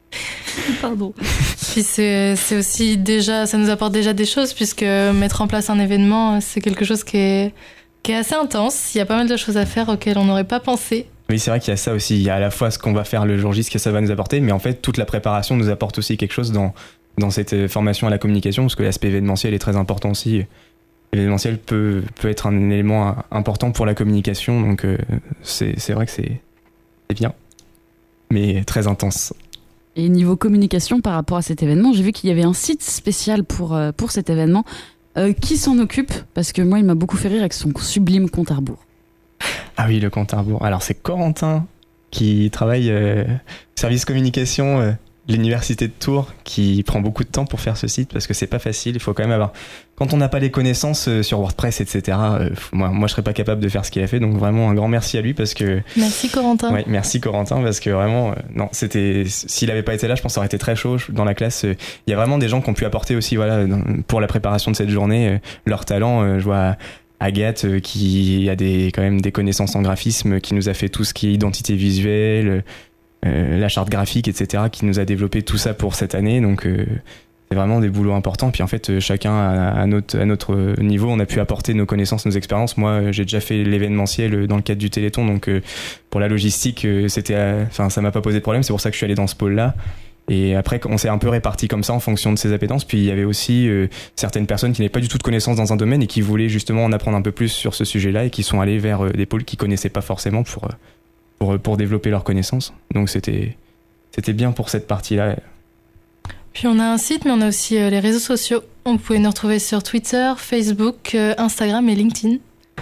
Pardon. Puis c'est aussi déjà, ça nous apporte déjà des choses, puisque mettre en place un événement, c'est quelque chose qui est assez intense. Il y a pas mal de choses à faire auxquelles on n'aurait pas pensé. Oui, c'est vrai qu'il y a ça aussi. Il y a à la fois ce qu'on va faire le jour J, ce que ça va nous apporter, mais en fait, toute la préparation nous apporte aussi quelque chose dans cette formation à la communication, parce que l'aspect événementiel est très important aussi. L'événementiel peut être un élément important pour la communication, donc c'est vrai que c'est bien, mais très intense. Et niveau communication par rapport à cet événement, j'ai vu qu'il y avait un site spécial pour cet événement. Qui s'en occupe ? Parce que moi, il m'a beaucoup fait rire avec son sublime compte à rebours. Ah oui, le compte à rebours. Alors, c'est Corentin qui travaille au service communication de l'université de Tours, qui prend beaucoup de temps pour faire ce site, parce que c'est pas facile. Il faut quand même avoir... Quand on n'a pas les connaissances sur WordPress, etc., moi, je serais pas capable de faire ce qu'il a fait. Donc, vraiment, un grand merci à lui, parce que... Merci, Corentin. Ouais, merci, Corentin, parce que vraiment... non, s'il avait pas été là, je pense que ça aurait été très chaud dans la classe. Il y a vraiment des gens qui ont pu apporter aussi, voilà, pour la préparation de cette journée, leur talent. Je vois Agathe, qui a quand même des connaissances en graphisme, qui nous a fait tout ce qui est identité visuelle, la charte graphique, etc., qui nous a développé tout ça pour cette année. Donc c'est vraiment des boulots importants. Puis en fait, chacun à notre niveau, on a pu apporter nos connaissances, nos expériences. Moi, j'ai déjà fait l'événementiel dans le cadre du Téléthon, donc pour la logistique, ça m'a pas posé de problème. C'est pour ça que je suis allé dans ce pôle-là. Et après, on s'est un peu répartis comme ça en fonction de ses appétences. Puis il y avait aussi certaines personnes qui n'avaient pas du tout de connaissances dans un domaine et qui voulaient justement en apprendre un peu plus sur ce sujet-là, et qui sont allés vers des pôles qu'ils connaissaient pas forcément pour développer leurs connaissances. Donc c'était bien pour cette partie-là. Puis on a un site, mais on a aussi les réseaux sociaux. Vous pouvez nous retrouver sur Twitter, Facebook, Instagram et LinkedIn.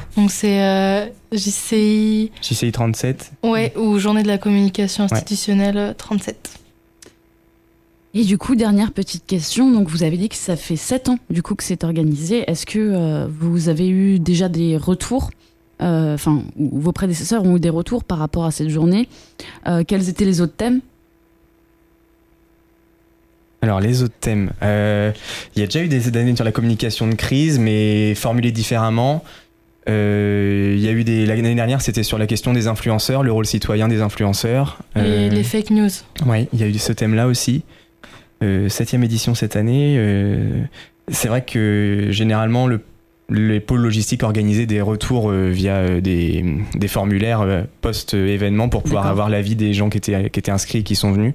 Donc c'est JCI 37. Ouais, ou Journée de la communication institutionnelle 37. Et du coup, dernière petite question. Donc, vous avez dit que ça fait 7 ans du coup que c'est organisé. Est-ce que vous avez eu déjà des retours, vos prédécesseurs ont eu des retours par rapport à cette journée? Quels étaient les autres thèmes? Alors, les autres thèmes. Il y a déjà eu des années sur la communication de crise, mais formulées différemment. Il y a eu l'année dernière, c'était sur la question des influenceurs, le rôle citoyen des influenceurs. Et les fake news. Oui, il y a eu ce thème-là aussi. 7e édition cette année. C'est vrai que généralement, les pôles logistiques organisaient des retours via des formulaires post-événement pour pouvoir avoir l'avis des gens qui étaient inscrits et qui sont venus.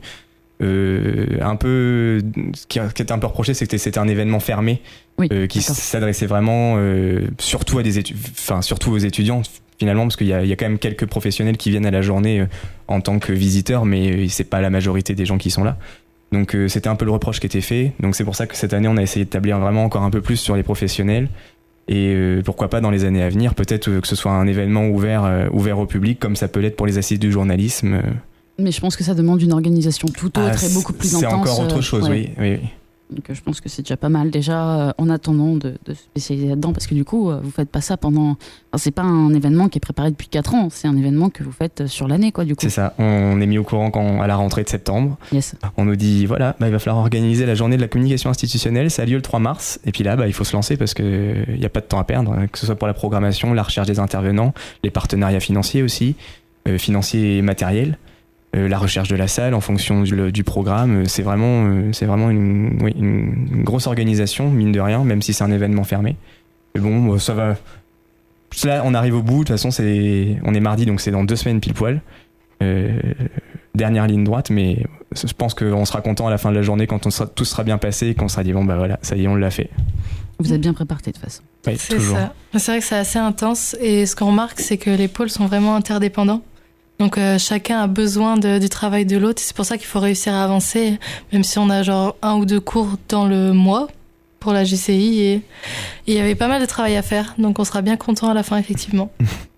Ce qui était un peu reproché, c'est que c'était un événement fermé qui s'adressait vraiment surtout aux étudiants finalement, parce qu'il y a quand même quelques professionnels qui viennent à la journée en tant que visiteurs, mais c'est pas la majorité des gens qui sont là. Donc c'était un peu le reproche qui était fait. Donc c'est pour ça que cette année on a essayé d'établir vraiment encore un peu plus sur les professionnels. Et pourquoi pas dans les années à venir, peut-être que ce soit un événement ouvert au public, comme ça peut l'être pour les assises du journalisme. Mais je pense que ça demande une organisation tout autre et beaucoup plus intense. C'est encore autre chose, oui. Donc je pense que c'est déjà pas mal déjà en attendant de se spécialiser là-dedans, parce que du coup vous faites pas ça pendant... Enfin, c'est pas un événement qui est préparé depuis 4 ans, c'est un événement que vous faites sur l'année quoi du coup. C'est ça, on est mis au courant à la rentrée de septembre. Yes. On nous dit voilà, il va falloir organiser la journée de la communication institutionnelle, ça a lieu le 3 mars, et puis là il faut se lancer parce qu'il n'y a pas de temps à perdre, que ce soit pour la programmation, la recherche des intervenants, les partenariats financiers aussi, financiers et matériels. La recherche de la salle en fonction du programme, c'est vraiment une grosse organisation, mine de rien, même si c'est un événement fermé. Mais bon, ça va. Là, on arrive au bout. De toute façon, on est mardi, donc c'est dans 2 semaines pile poil. Dernière ligne droite, mais je pense qu'on sera content à la fin de la journée quand tout sera bien passé et qu'on sera dit bon bah voilà, ça y est, on l'a fait. Vous êtes bien préparé de toute façon. Oui, c'est toujours. Ça. C'est vrai que c'est assez intense, et ce qu'on remarque, c'est que les pôles sont vraiment interdépendants. Donc chacun a besoin du travail de l'autre, et c'est pour ça qu'il faut réussir à avancer, même si on a genre 1 ou 2 cours dans le mois pour la JCI, et il y avait pas mal de travail à faire, donc on sera bien content à la fin effectivement.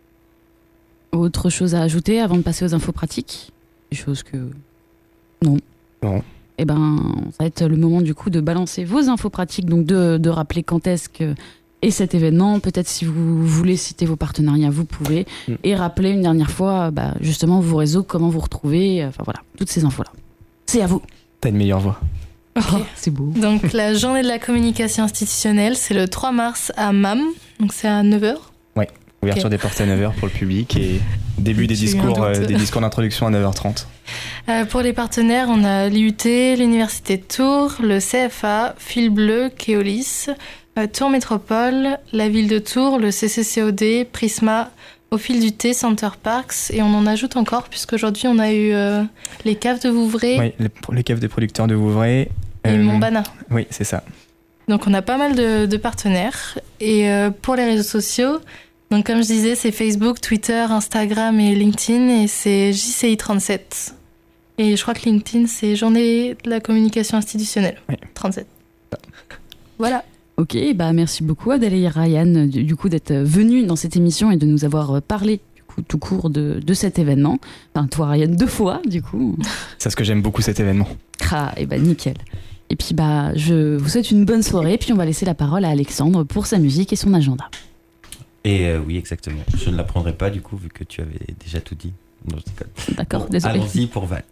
Autre chose à ajouter avant de passer aux infos pratiques? Des choses que... Non. Eh ben, ça va être le moment du coup de balancer vos infos pratiques, donc de rappeler quand est-ce que est cet événement. Peut-être si vous voulez citer vos partenariats, vous pouvez. Et rappeler une dernière fois justement vos réseaux, comment vous retrouvez, enfin voilà, toutes ces infos-là. C'est à vous. T'as une meilleure voix. Okay. C'est beau. Donc la journée de la communication institutionnelle, c'est le 3 mars à MAM, donc c'est à 9h. Oui, ouverture des portes à 9h pour le public et début des discours d'introduction à 9h30. Pour les partenaires, on a l'IUT, l'Université de Tours, le CFA, Fil Bleu, Keolis, Tours Métropole, la ville de Tours, le CCCOD, Prisma, Au Fil du Thé, Center Parks, et on en ajoute encore puisqu'aujourd'hui on a eu les caves de Vouvray. Oui, les caves des producteurs de Vouvray. Et Montbana. Oui, c'est ça. Donc on a pas mal de partenaires. Et pour les réseaux sociaux, donc comme je disais, c'est Facebook, Twitter, Instagram et LinkedIn, et c'est JCI37. Et je crois que LinkedIn, c'est Journée de la communication institutionnelle. Oui. 37. Voilà. Ok, merci beaucoup Adèle et Ryan du coup d'être venus dans cette émission et de nous avoir parlé du coup tout court de cet événement. Enfin toi Ryan 2 fois du coup. C'est ce que j'aime beaucoup cet événement. Ah et nickel. Et puis je vous souhaite une bonne soirée, puis on va laisser la parole à Alexandre pour sa musique et son agenda. Et oui exactement. Je ne la prendrai pas du coup vu que tu avais déjà tout dit. Non, d'accord, désolé. Allons-y pour Vald.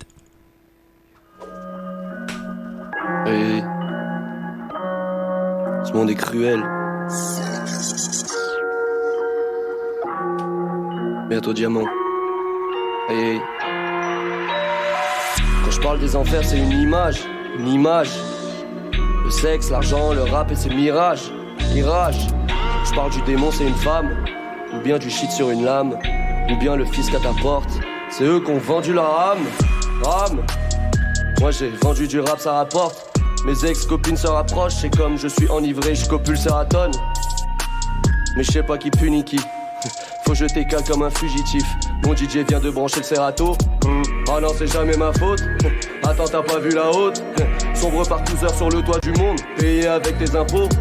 Hey. Ce monde est cruel. Bientôt diamant. Hey. Quand je parle des enfers, c'est une image. Une image. Le sexe, l'argent, le rap et ses mirages. Mirage. Je parle du démon, c'est une femme. Ou bien du shit sur une lame. Ou bien le fisc à ta porte. C'est eux qui ont vendu leur âme. Rame. Moi j'ai vendu du rap, ça rapporte. Mes ex-copines se rapprochent, c'est comme je suis enivré, je copule sératone. Mais je sais pas qui punit qui. Faut jeter calme comme un fugitif. Mon DJ vient de brancher le Serato. Ah non, c'est jamais ma faute. Attends, t'as pas vu la haute. Sombre par 12 heures sur le toit du monde, payé avec tes impôts.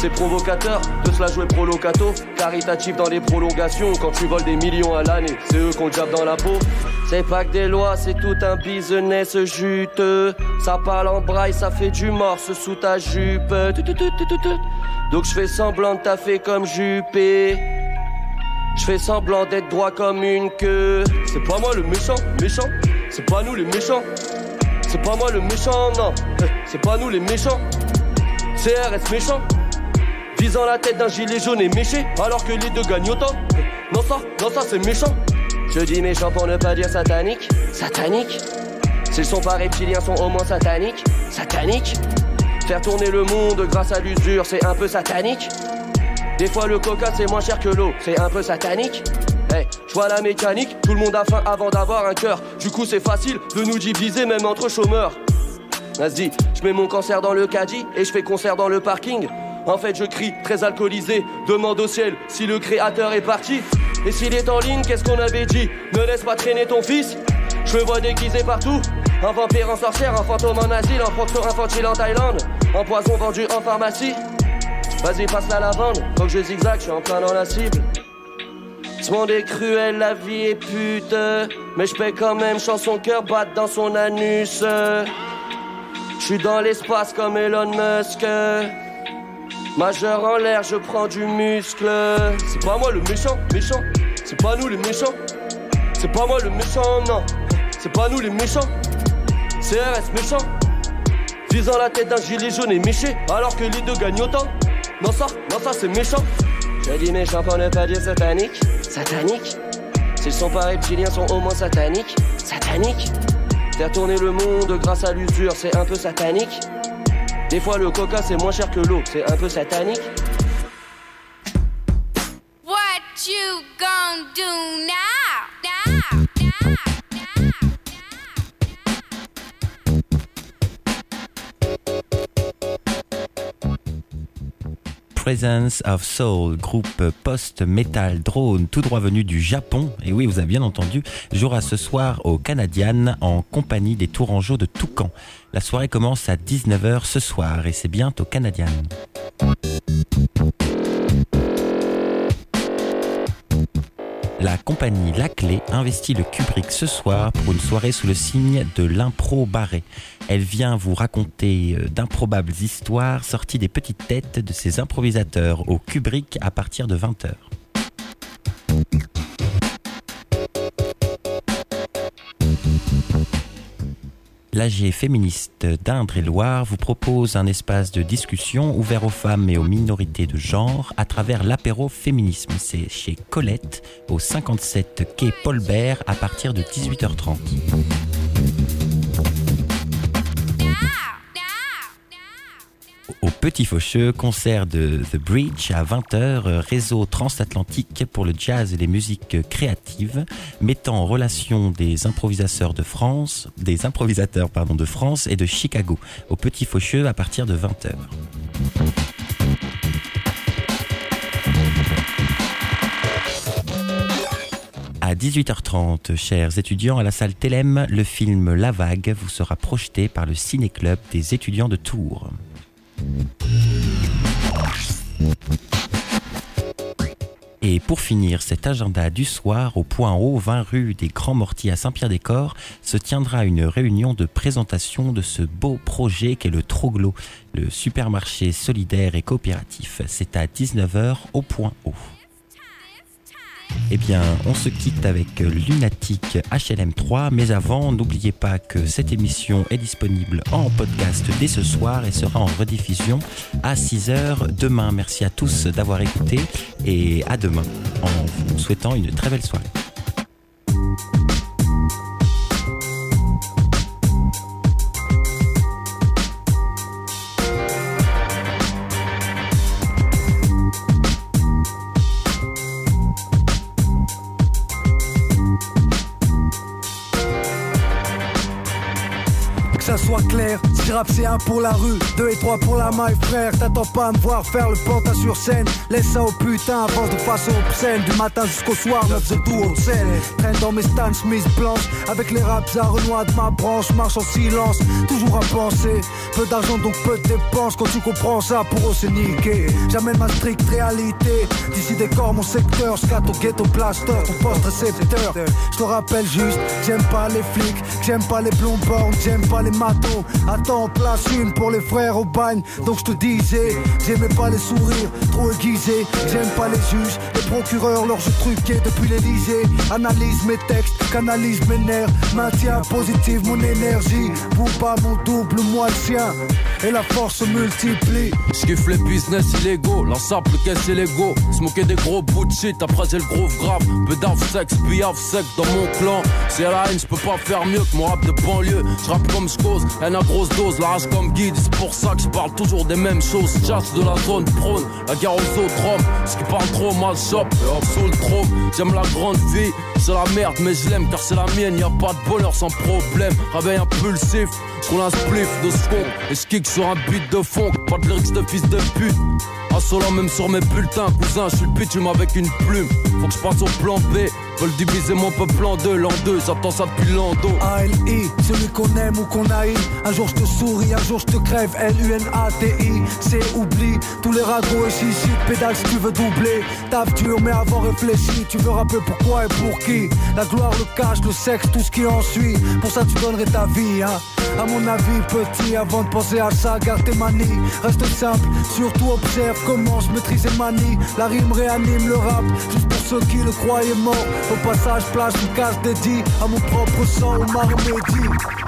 C'est provocateur de se la jouer prolocato, caritatif dans les prolongations. Quand tu voles des millions à l'année, c'est eux qu'on jappe dans la peau. C'est pas que des lois, c'est tout un business juteux. Ça parle en braille, ça fait du morse sous ta jupe. Donc je fais semblant de taffer comme Juppé. Je fais semblant d'être droit comme une queue. C'est pas moi le méchant, méchant. C'est pas nous les méchants. C'est pas moi le méchant, non. C'est pas nous les méchants. CRS méchant. Visant la tête d'un gilet jaune et méché, alors que les deux gagnent autant. Non ça c'est méchant. Je dis méchant pour ne pas dire satanique. Satanique. S'ils sont pas reptiliens, sont au moins sataniques. Satanique. Faire tourner le monde grâce à l'usure, c'est un peu satanique. Des fois le coca c'est moins cher que l'eau, c'est un peu satanique. Hey, je vois la mécanique, tout le monde a faim avant d'avoir un cœur. Du coup c'est facile de nous diviser même entre chômeurs. Vas-y, je mets mon cancer dans le caddie et je fais concert dans le parking. En fait je crie, très alcoolisé, demande au ciel si le créateur est parti. Et s'il est en ligne, qu'est-ce qu'on avait dit? Ne laisse pas traîner ton fils. Je me vois déguisé partout. Un vampire en sorcière, un fantôme en asile, un proctor infantile en Thaïlande, un poison vendu en pharmacie. Vas-y passe la lavande, faut que je zigzag, je suis en plein dans la cible. Ce monde est cruel, la vie est pute, mais je paie quand même, chant son cœur battre dans son anus. Je suis dans l'espace comme Elon Musk. Majeur en l'air, je prends du muscle. C'est pas moi le méchant, méchant. C'est pas nous les méchants. C'est pas moi le méchant, non. C'est pas nous les méchants. CRS méchant. Visant la tête d'un gilet jaune et méché, alors que les deux gagnent autant. Non ça c'est méchant. Je dis méchant pour ne pas dire satanique. Satanique. S'ils sont pas reptiliens, sont au moins sataniques. Satanique. Faire tourner le monde grâce à l'usure, c'est un peu satanique. Des fois le coca c'est moins cher que l'eau, c'est un peu satanique. What you gon' do now? Presence of Soul, groupe post-metal drone tout droit venu du Japon, et oui vous avez bien entendu, jouera ce soir au Canadian en compagnie des Tourangeaux de Toucan. La soirée commence à 19h ce soir et c'est bien au Canadian. La compagnie La Clé investit le Kubrick ce soir pour une soirée sous le signe de l'impro barré. Elle vient vous raconter d'improbables histoires sorties des petites têtes de ses improvisateurs au Kubrick à partir de 20h. L'AG féministe d'Indre-et-Loire vous propose un espace de discussion ouvert aux femmes et aux minorités de genre à travers l'apéro féminisme. C'est chez Colette, au 57 quai Paul Bert, à partir de 18h30. Au Petit Faucheux, concert de The Bridge à 20h, réseau transatlantique pour le jazz et les musiques créatives, mettant en relation des improvisateurs de France et de Chicago. Au Petit Faucheux à partir de 20h. À 18h30, chers étudiants, à la salle Télème, le film La Vague vous sera projeté par le Ciné-Club des étudiants de Tours. Et pour finir cet agenda du soir, au Point Haut, 20 rue des Grands Mortiers à Saint-Pierre-des-Corps, se tiendra une réunion de présentation de ce beau projet qu'est le Troglo, le supermarché solidaire et coopératif. C'est à 19h au Point Haut. Eh bien, on se quitte avec Lunatic HLM3, mais avant, n'oubliez pas que cette émission est disponible en podcast dès ce soir et sera en rediffusion à 6h demain. Merci à tous d'avoir écouté et à demain en vous souhaitant une très belle soirée. que ça soit clair. Si rap c'est 1 pour la rue, 2 et 3 pour la maille frère. T'attends pas à me voir faire le pantin sur scène. Laisse ça au putain, avance de façon obscène. Du matin jusqu'au soir, 9 de tout au scène. Traîne dans mes Stan Smith blanches. Avec les raps à Renoir de ma branche. Marche en silence, toujours à penser. Peu d'argent donc peu de dépenses. Quand tu comprends ça, pour eux c'est niqué. J'amène ma stricte réalité. D'ici décor mon secteur. Scat au ghetto blaster, ton poste récepteur. Je te rappelle juste, j'aime pas les flics, j'aime pas les blonds bornes, j'aime pas les matos. Attends, place une pour les frères au bagne. Donc je te disais, j'aimais pas les sourires trop aiguisés. J'aime pas les juges, les procureurs, leurs jeux truqués depuis l'Elysée. Analyse mes textes, canalise mes nerfs. Maintiens positive mon énergie. Vous pas mon double, moi le sien. Et la force se multiplie. J'kiffe les business illégaux, la simple caisse et l'ego. Smoker des gros bouts de shit, après c'est le groove grave. Peu sexe, billave sec dans mon clan. C'est à la haine, j'peux pas faire mieux que mon rap de banlieue. J'rappe comme j'cause, haine à grosse dose, la rage comme guide. C'est pour ça que j'parle toujours des mêmes choses. Jazz de la zone prône, la guerre aux autres hommes. Ce qui parle trop mal shop, et hop sous le trône. J'aime la grande vie, c'est la merde mais je l'aime car c'est la mienne. Y'a pas de bonheur sans problème. Réveil impulsif, j'roule un spliff de skunk. Et j'kick sur un beat de fond, pas de lyrics de fils de pute. Assolant même sur mes bulletins, cousin, je suis le bitume avec une plume. Faut que je passe au plan B, veulent diviser mon peuple en deux, l'an 2, j'attends ça depuis l'an-do. A-L-I, celui qu'on aime ou qu'on haït. Un jour je te souris, un jour je te crève. L-U-N-A-T-I, c'est oubli. Tous les ragots et chichi, pédale si tu veux doubler. Taf dur mais avant réfléchi, tu veux rapper pourquoi et pour qui. La gloire, le cash, le sexe, tout ce qui en suit. Pour ça tu donnerais ta vie, hein. À mon avis petit, avant de penser à ça, garde tes manies. Reste simple, surtout observe comment je maîtrise et manie. La rime réanime le rap, juste pour ceux qui le croyaient mort. Au passage, place une case dédiée à mon propre sang ou ma remédie.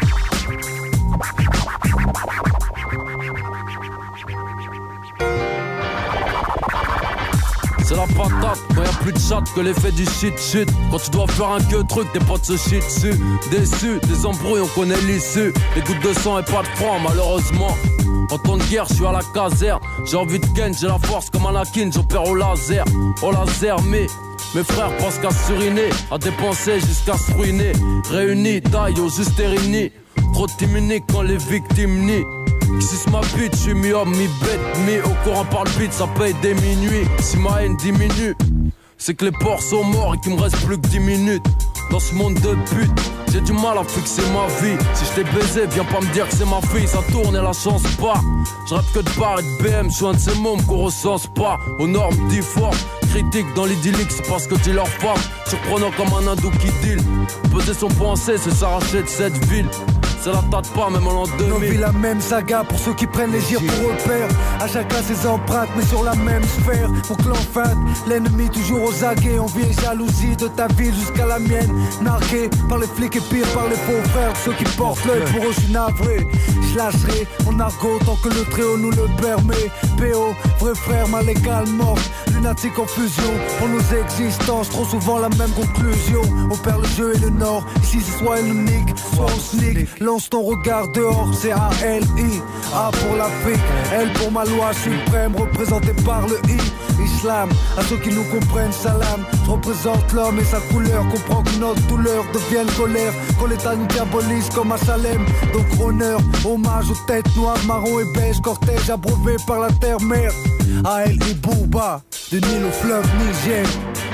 C'est la patate, quand y'a plus de chat que l'effet du shit. Quand tu dois faire un que truc, tes potes se shit dessus. Déçus, des embrouilles, on connaît l'issue. Des gouttes de sang et pas de froid, malheureusement. En temps de guerre, je suis à la caserne. J'ai envie de ken, j'ai la force comme Anakin, j'opère au laser. Au laser, mais mes frères pensent qu'à suriner, à dépenser jusqu'à se ruiner. Réunis, taille au juste réunis. Trop de timoniques quand les victimes nient. Si c'est ma bite, j'suis mi-homme, mi-bête, mi au courant par le beat, ça paye des minuits. Si ma haine diminue, c'est que les porcs sont morts et qu'il me reste plus que 10 minutes. Dans ce monde de pute, j'ai du mal à fixer ma vie. Si je t'ai baisé, viens pas me dire que c'est ma fille. Ça tourne et la chance pas. Je rêve que de bar et de BM, je suis un de ces mômes qu'on recense pas. Aux normes difformes, critique dans l'idyllique, c'est parce que tu leur femme. Surprenant comme un hindou qui deal. Peser son pensée, c'est s'arracher de cette ville. Ça la tâte pas même en l'an 2000. On vit la même saga pour ceux qui prennent les gires pour repère. À chacun ses empreintes mais sur la même sphère. Pour que l'enfant, l'ennemi toujours aux aguets. On vit jalousie de ta ville jusqu'à la mienne. Nargué par les flics et pire par les faux frères. Ceux qui portent l'œil pour eux je suis navré. Je lâcherai mon argot tant que le Très-Haut nous le permet. PO, vrai frère mal égal mort. Lunatique en fusion pour nos existences. Trop souvent la même conclusion. On perd le jeu et le nord. Ici c'est soit unique, soit on sneak. Lance ton regard dehors, c'est A-L-I. A pour l'Afrique, L pour ma loi suprême, représentée par le I. Islam, à ceux qui nous comprennent, salam. Je représente l'homme et sa couleur. Comprends que notre douleur devienne colère. Quand l'État nous diabolise comme à Salem. Donc honneur, hommage aux têtes noires, marron et beige. Cortège abreuvé par la terre-mère. A-L-I Bouba, de Nil au fleuve Niger.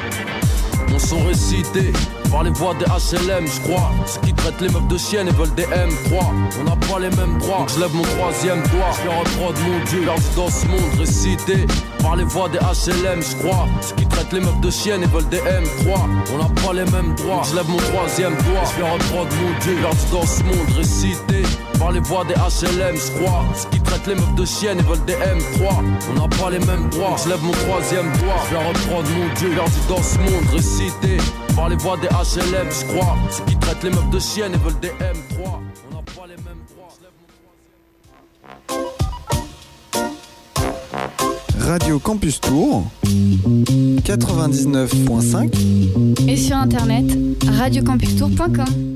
Mon son récité par les voix des HLM, je crois. Ceux qui traitent les meufs de chiennes et veulent des M3. On n'a pas les mêmes droits, donc je lève mon troisième doigt. Je leur reprends de mon Dieu, perdu dans ce monde récité par les voix des HLM, je crois. Ceux qui traitent les meufs de chiennes et veulent des M3. On n'a pas les mêmes droits, donc je lève mon troisième doigt. Je leur reprends de mon Dieu, perdu dans ce monde récité par les voix des HLM, je crois. Ceux qui traitent les meufs de chiennes et veulent des M3. On n'a pas les mêmes droits, donc je lève mon troisième doigt. Je leur reprends de mon Dieu, perdu dans ce monde récité par les voix des HLM, je crois. Ceux qui traitent les meufs de chiennes et veulent des M3. On n'a pas les mêmes droits. Radio Campus Tour 99.5 et sur internet radiocampustour.com.